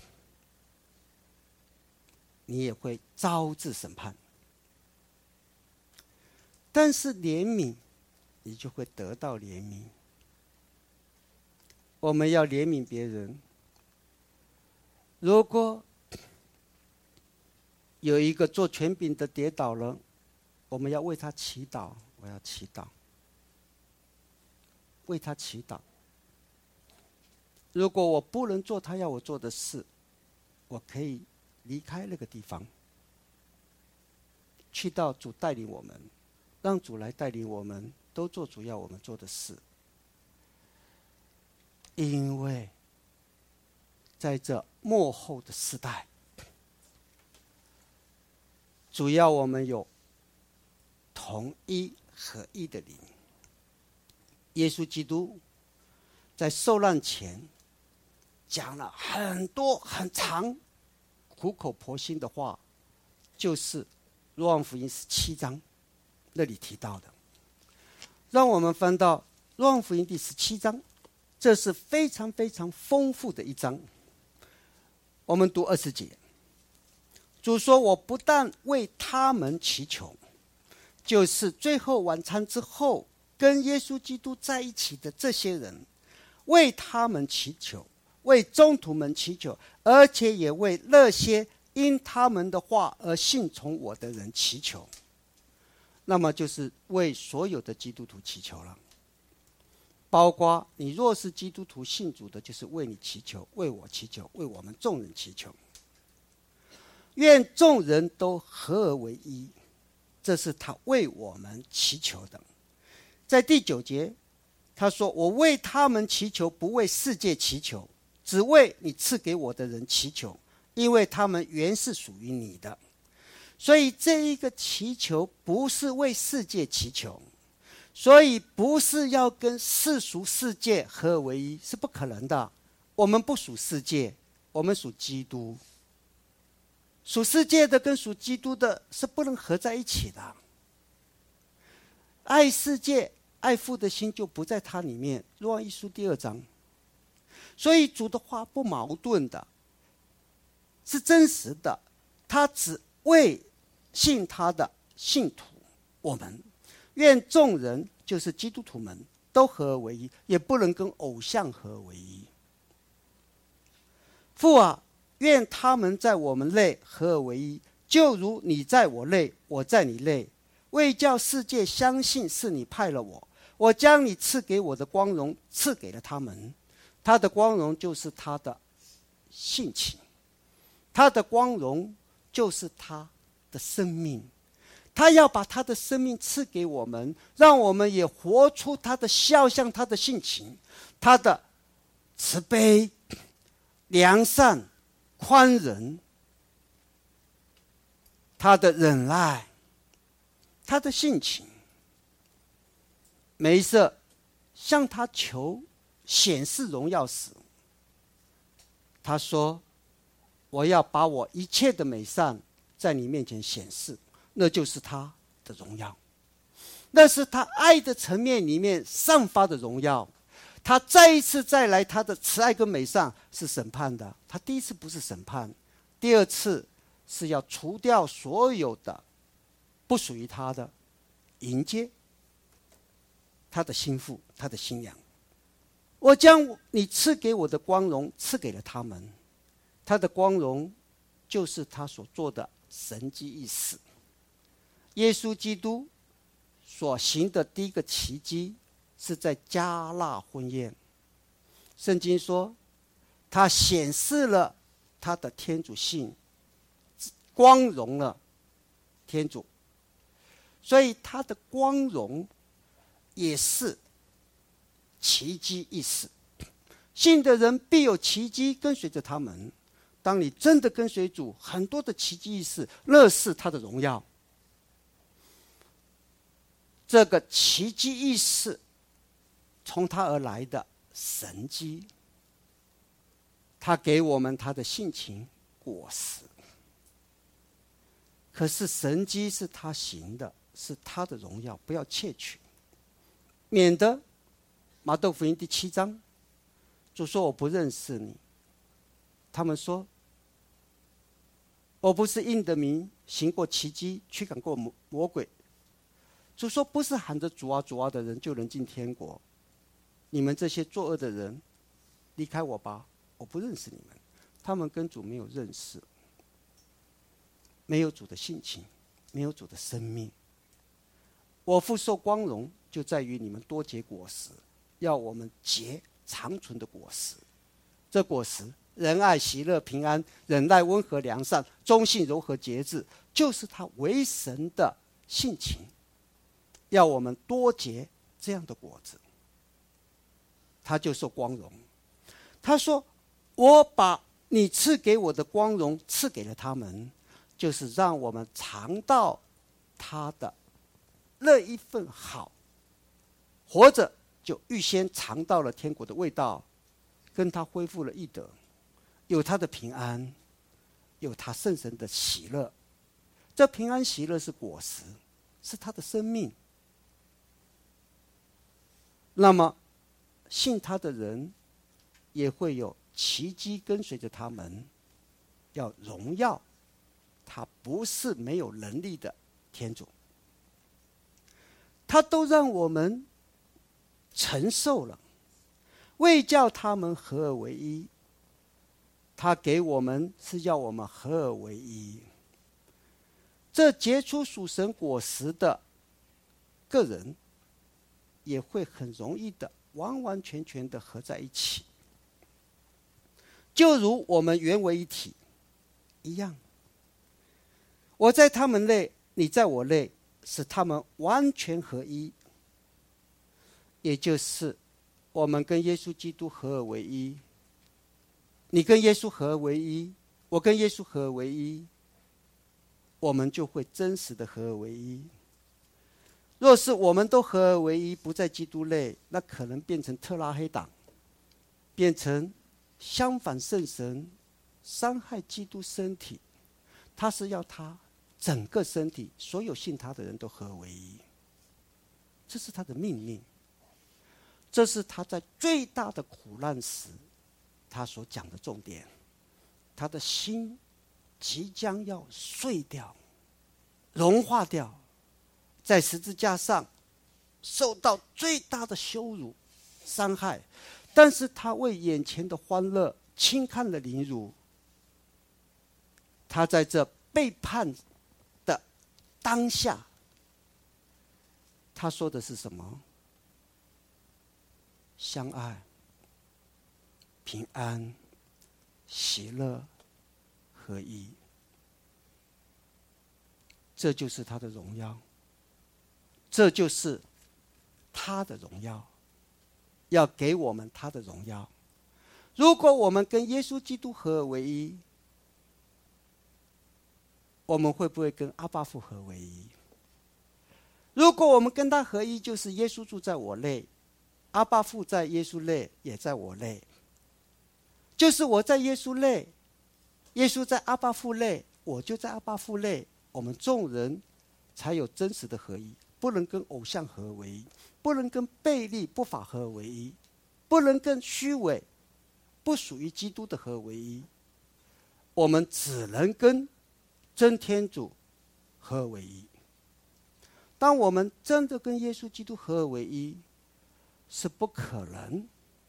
你也会招致审判，但是怜悯你就会得到怜悯。我们要怜悯别人。如果有一个做权柄的跌倒了，我们要为他祈祷，我要祈祷，为他祈祷。如果我不能做他要我做的事，我可以离开那个地方，去到主带领我们让主来带领我们，都做主要我们做的事。因为在这末后的时代，主要我们有同一合一的灵。耶稣基督在受难前讲了很多很长苦口婆心的话，就是若望福音十七章那里提到的。让我们翻到若望福音第十七章，这是非常非常丰富的一章。我们读二十节，主说：“我不但为他们祈求，就是最后晚餐之后跟耶稣基督在一起的这些人，为他们祈求，为宗徒们祈求，而且也为那些因他们的话而信从我的人祈求。”那么就是为所有的基督徒祈求了，包括你若是基督徒信主的，就是为你祈求，为我祈求，为我们众人祈求。愿众人都合而为一，这是他为我们祈求的。在第九节他说：“我为他们祈求，不为世界祈求，只为你赐给我的人祈求，因为他们原是属于你的。”所以这一个祈求不是为世界祈求，所以不是要跟世俗世界合而为一，是不可能的。我们不属世界，我们属基督。属世界的跟属基督的是不能合在一起的。爱世界爱父的心就不在他里面，若望一书第二章。所以主的话不矛盾的，是真实的。他只为信他的信徒，我们愿众人就是基督徒们都合而为一，也不能跟偶像合而为一。父啊，愿他们在我们内合而为一，就如你在我内，我在你内，为叫世界相信是你派了我。我将你赐给我的光荣赐给了他们，他的光荣就是他的性情，他的光荣就是他的生命。他要把他的生命赐给我们，让我们也活出他的肖像，他的性情，他的慈悲、良善、宽仁，他的忍耐，他的性情。梅瑟向他求显示荣耀时，他说：“我要把我一切的美善在你面前显示。”那就是他的荣耀，那是他爱的层面里面散发的荣耀。他再一次再来，他的慈爱跟美善是审判的。他第一次不是审判，第二次是要除掉所有的不属于他的，迎接他的心腹，他的新娘。我将你赐给我的光荣赐给了他们，他的光荣就是他所做的神迹异事。耶稣基督所行的第一个奇迹是在迦纳婚宴。圣经说他显示了他的天主性，光荣了天主，所以他的光荣也是奇迹异事。信的人必有奇迹跟随着他们。当你真的跟随主，很多的奇迹异事，那是他的荣耀。这个奇迹异事从他而来的神迹，他给我们他的性情果实。可是神迹是他行的，是他的荣耀，不要窃取，免得马窦福音第七章主说：“我不认识你。”他们说：“我不是应的名行过奇迹，驱赶过魔鬼。”主说：“不是喊着主啊主啊的人就能进天国。你们这些作恶的人，离开我吧，我不认识你们。”他们跟主没有认识，没有主的性情，没有主的生命。我父受光荣，就在于你们多结果实，要我们结长存的果实。这果实，仁爱、喜乐、平安、忍耐、温和、良善、忠信、柔和、节制，就是他为神的性情。 要我们多结这样的果子，他就受光荣。他说，我把你赐给我的光荣赐给了他们，就是让我们尝到他的那一份好，活着就预先尝到了天国的味道，跟他恢复了义德，有他的平安，有他圣神的喜乐。这平安喜乐是果实，是他的生命。那么信他的人也会有奇迹跟随着他们，要荣耀他不是没有能力的天主，他都让我们承受了，为叫他们合而为一。他给我们是要我们合而为一。这结出属神果实的个人也会很容易的完完全全的合在一起，就如我们原为一体一样。我在他们内，你在我内，使他们完全合一，也就是我们跟耶稣基督合而为一。你跟耶稣合而为一，我跟耶稣合而为一，我们就会真实的合而为一。若是我们都合而为一，不在基督内，那可能变成特拉黑党，变成相反圣神，伤害基督身体。他是要他整个身体所有信他的人都合而为一，这是他的命令，这是他在最大的苦难时他所讲的重点。他的心即将要碎掉，融化掉，在十字架上受到最大的羞辱伤害，但是他为眼前的欢乐轻看了凌辱。他在这背叛的当下，他说的是什么？相爱、平安、喜乐、合一，这就是他的荣耀，这就是他的荣耀，要给我们他的荣耀。如果我们跟耶稣基督合而为一，我们会不会跟阿爸父合为一？如果我们跟他合一，就是耶稣住在我内，阿爸父在耶稣内，也在我内，就是我在耶稣内，耶稣在阿爸父内，我就在阿爸父内，我们众人才有真实的合一。不能跟偶像合为一，不能跟悖逆不法合为一，不能跟虚伪不属于基督的合为一，我们只能跟真天主合为一。当我们真的跟耶稣基督合为一，是不可能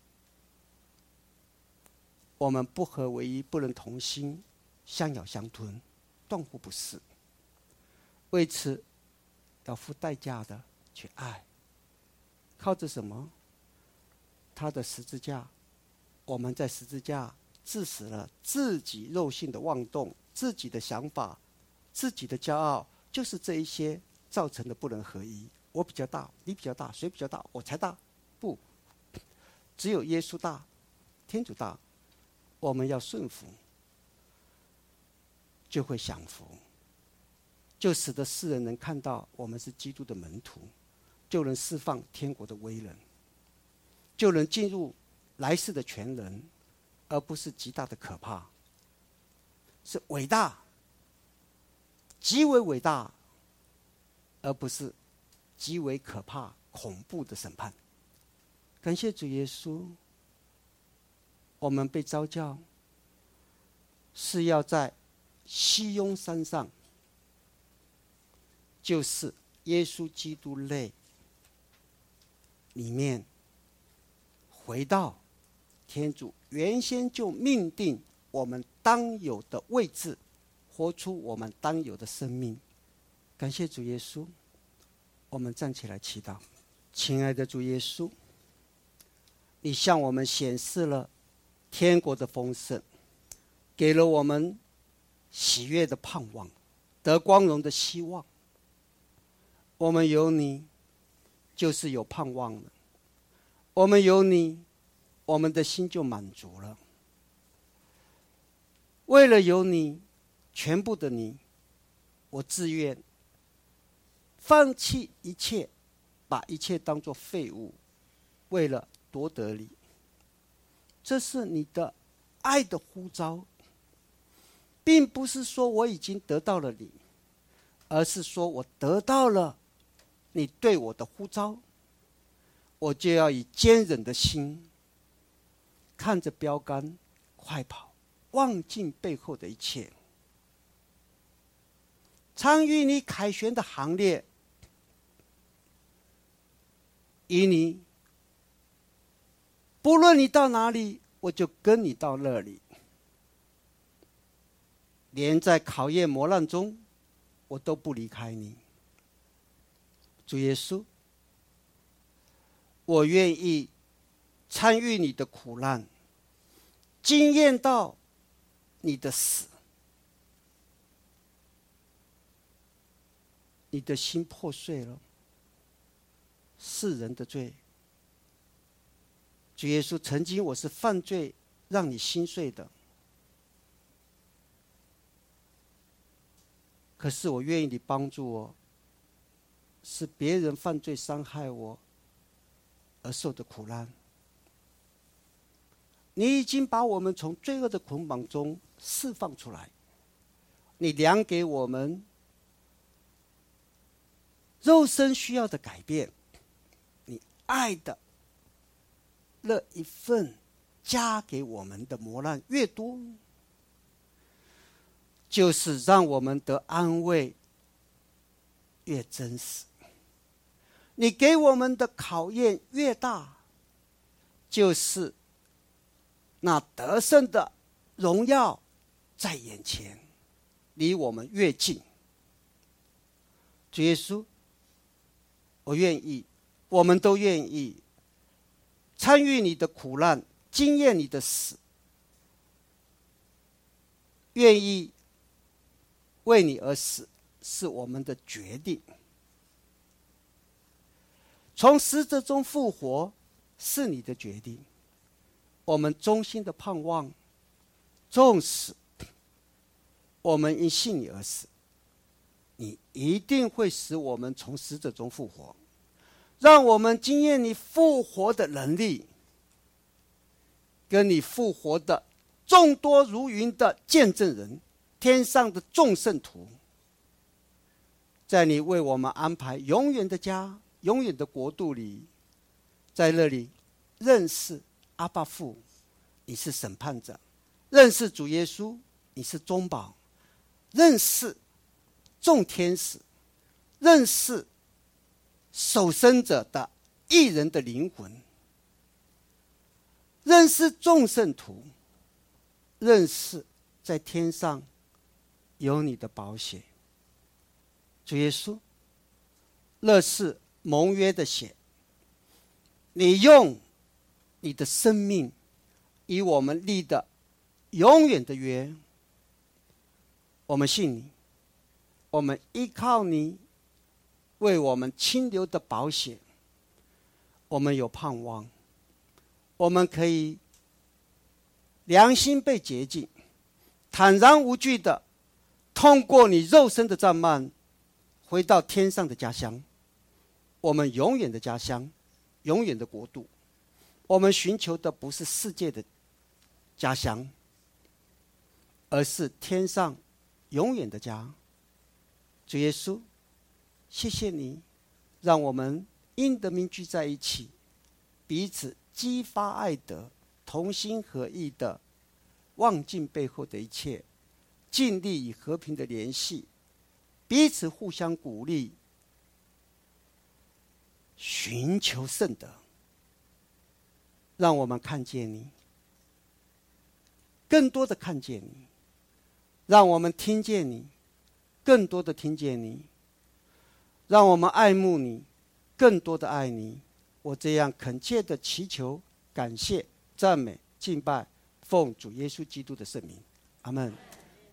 我们不合为一，不能同心，相咬相吞，断乎不是。为此要付代价的去爱，靠着什么？他的十字架，我们在十字架致死了自己肉性的妄动，自己的想法，自己的骄傲，就是这一些造成的不能合一。我比较大，你比较大，谁比较大？我才大？不，只有耶稣大，天主大。我们要顺服，就会享福，就使得世人能看到我们是基督的门徒，就能释放天国的威能，就能进入来世的全能，而不是极大的可怕，是伟大，极为伟大，而不是极为可怕恐怖的审判。感谢主耶稣，我们被召叫是要在西雍山上，就是耶稣基督内里面，回到天主原先就命定我们当有的位置，活出我们当有的生命。感谢主耶稣，我们站起来祈祷。亲爱的主耶稣，你向我们显示了天国的丰盛，给了我们喜悦的盼望，得光荣的希望。我们有你， 就是有盼望了。我们有你，我们的心就满足了。为了有你，全部的你，我自愿放弃一切，把一切当作废物，为了夺得你。这是你的爱的呼召，并不是说我已经得到了你，而是说我得到了你对我的呼召，我就要以坚忍的心，看着标杆快跑，忘尽背后的一切，参与你凯旋的行列，以你，不论你到哪里，我就跟你到那里。连在考验磨难中，我都不离开你。主耶稣，我愿意参与你的苦难，经验到你的死。你的心破碎了，是人的罪。主耶稣，曾经我是犯罪让你心碎的，可是我愿意你帮助我，是别人犯罪伤害我而受的苦难。你已经把我们从罪恶的捆绑中释放出来，你量给我们肉身需要的改变，你爱的那一份加给我们的磨难越多，就是让我们得安慰越真实。你给我们的考验越大，就是那得胜的荣耀在眼前，离我们越近。主耶稣，我愿意，我们都愿意参与你的苦难，经验你的死，愿意为你而死，是我们的决定。从死者中复活是你的决定，我们衷心的盼望，纵使我们因信你而死，你一定会使我们从死者中复活，让我们经验你复活的能力，跟你复活的众多如云的见证人，天上的众圣徒，在你为我们安排永远的家，永远的国度里，在那里认识阿爸父，你是审判者；认识主耶稣，你是中保；认识众天使，认识守生者的一人的灵魂，认识众圣徒，认识在天上有你的宝血。主耶稣，那是盟约的血，你用你的生命与我们立的永远的约。我们信你，我们依靠你为我们清流的宝血，我们有盼望，我们可以良心被洁净，坦然无惧的通过你肉身的战幔，回到天上的家乡，我们永远的家乡，永远的国度。我们寻求的不是世界的家乡，而是天上永远的家。主耶稣，谢谢你让我们因的名聚在一起，彼此激发爱德，同心合意的忘尽背后的一切，尽力以和平的联系，彼此互相鼓励，寻求圣德。让我们看见你，更多的看见你；让我们听见你，更多的听见你；让我们爱慕你，更多的爱你。我这样恳切的祈求、感谢、赞美、敬拜，奉主耶稣基督的圣名，阿们。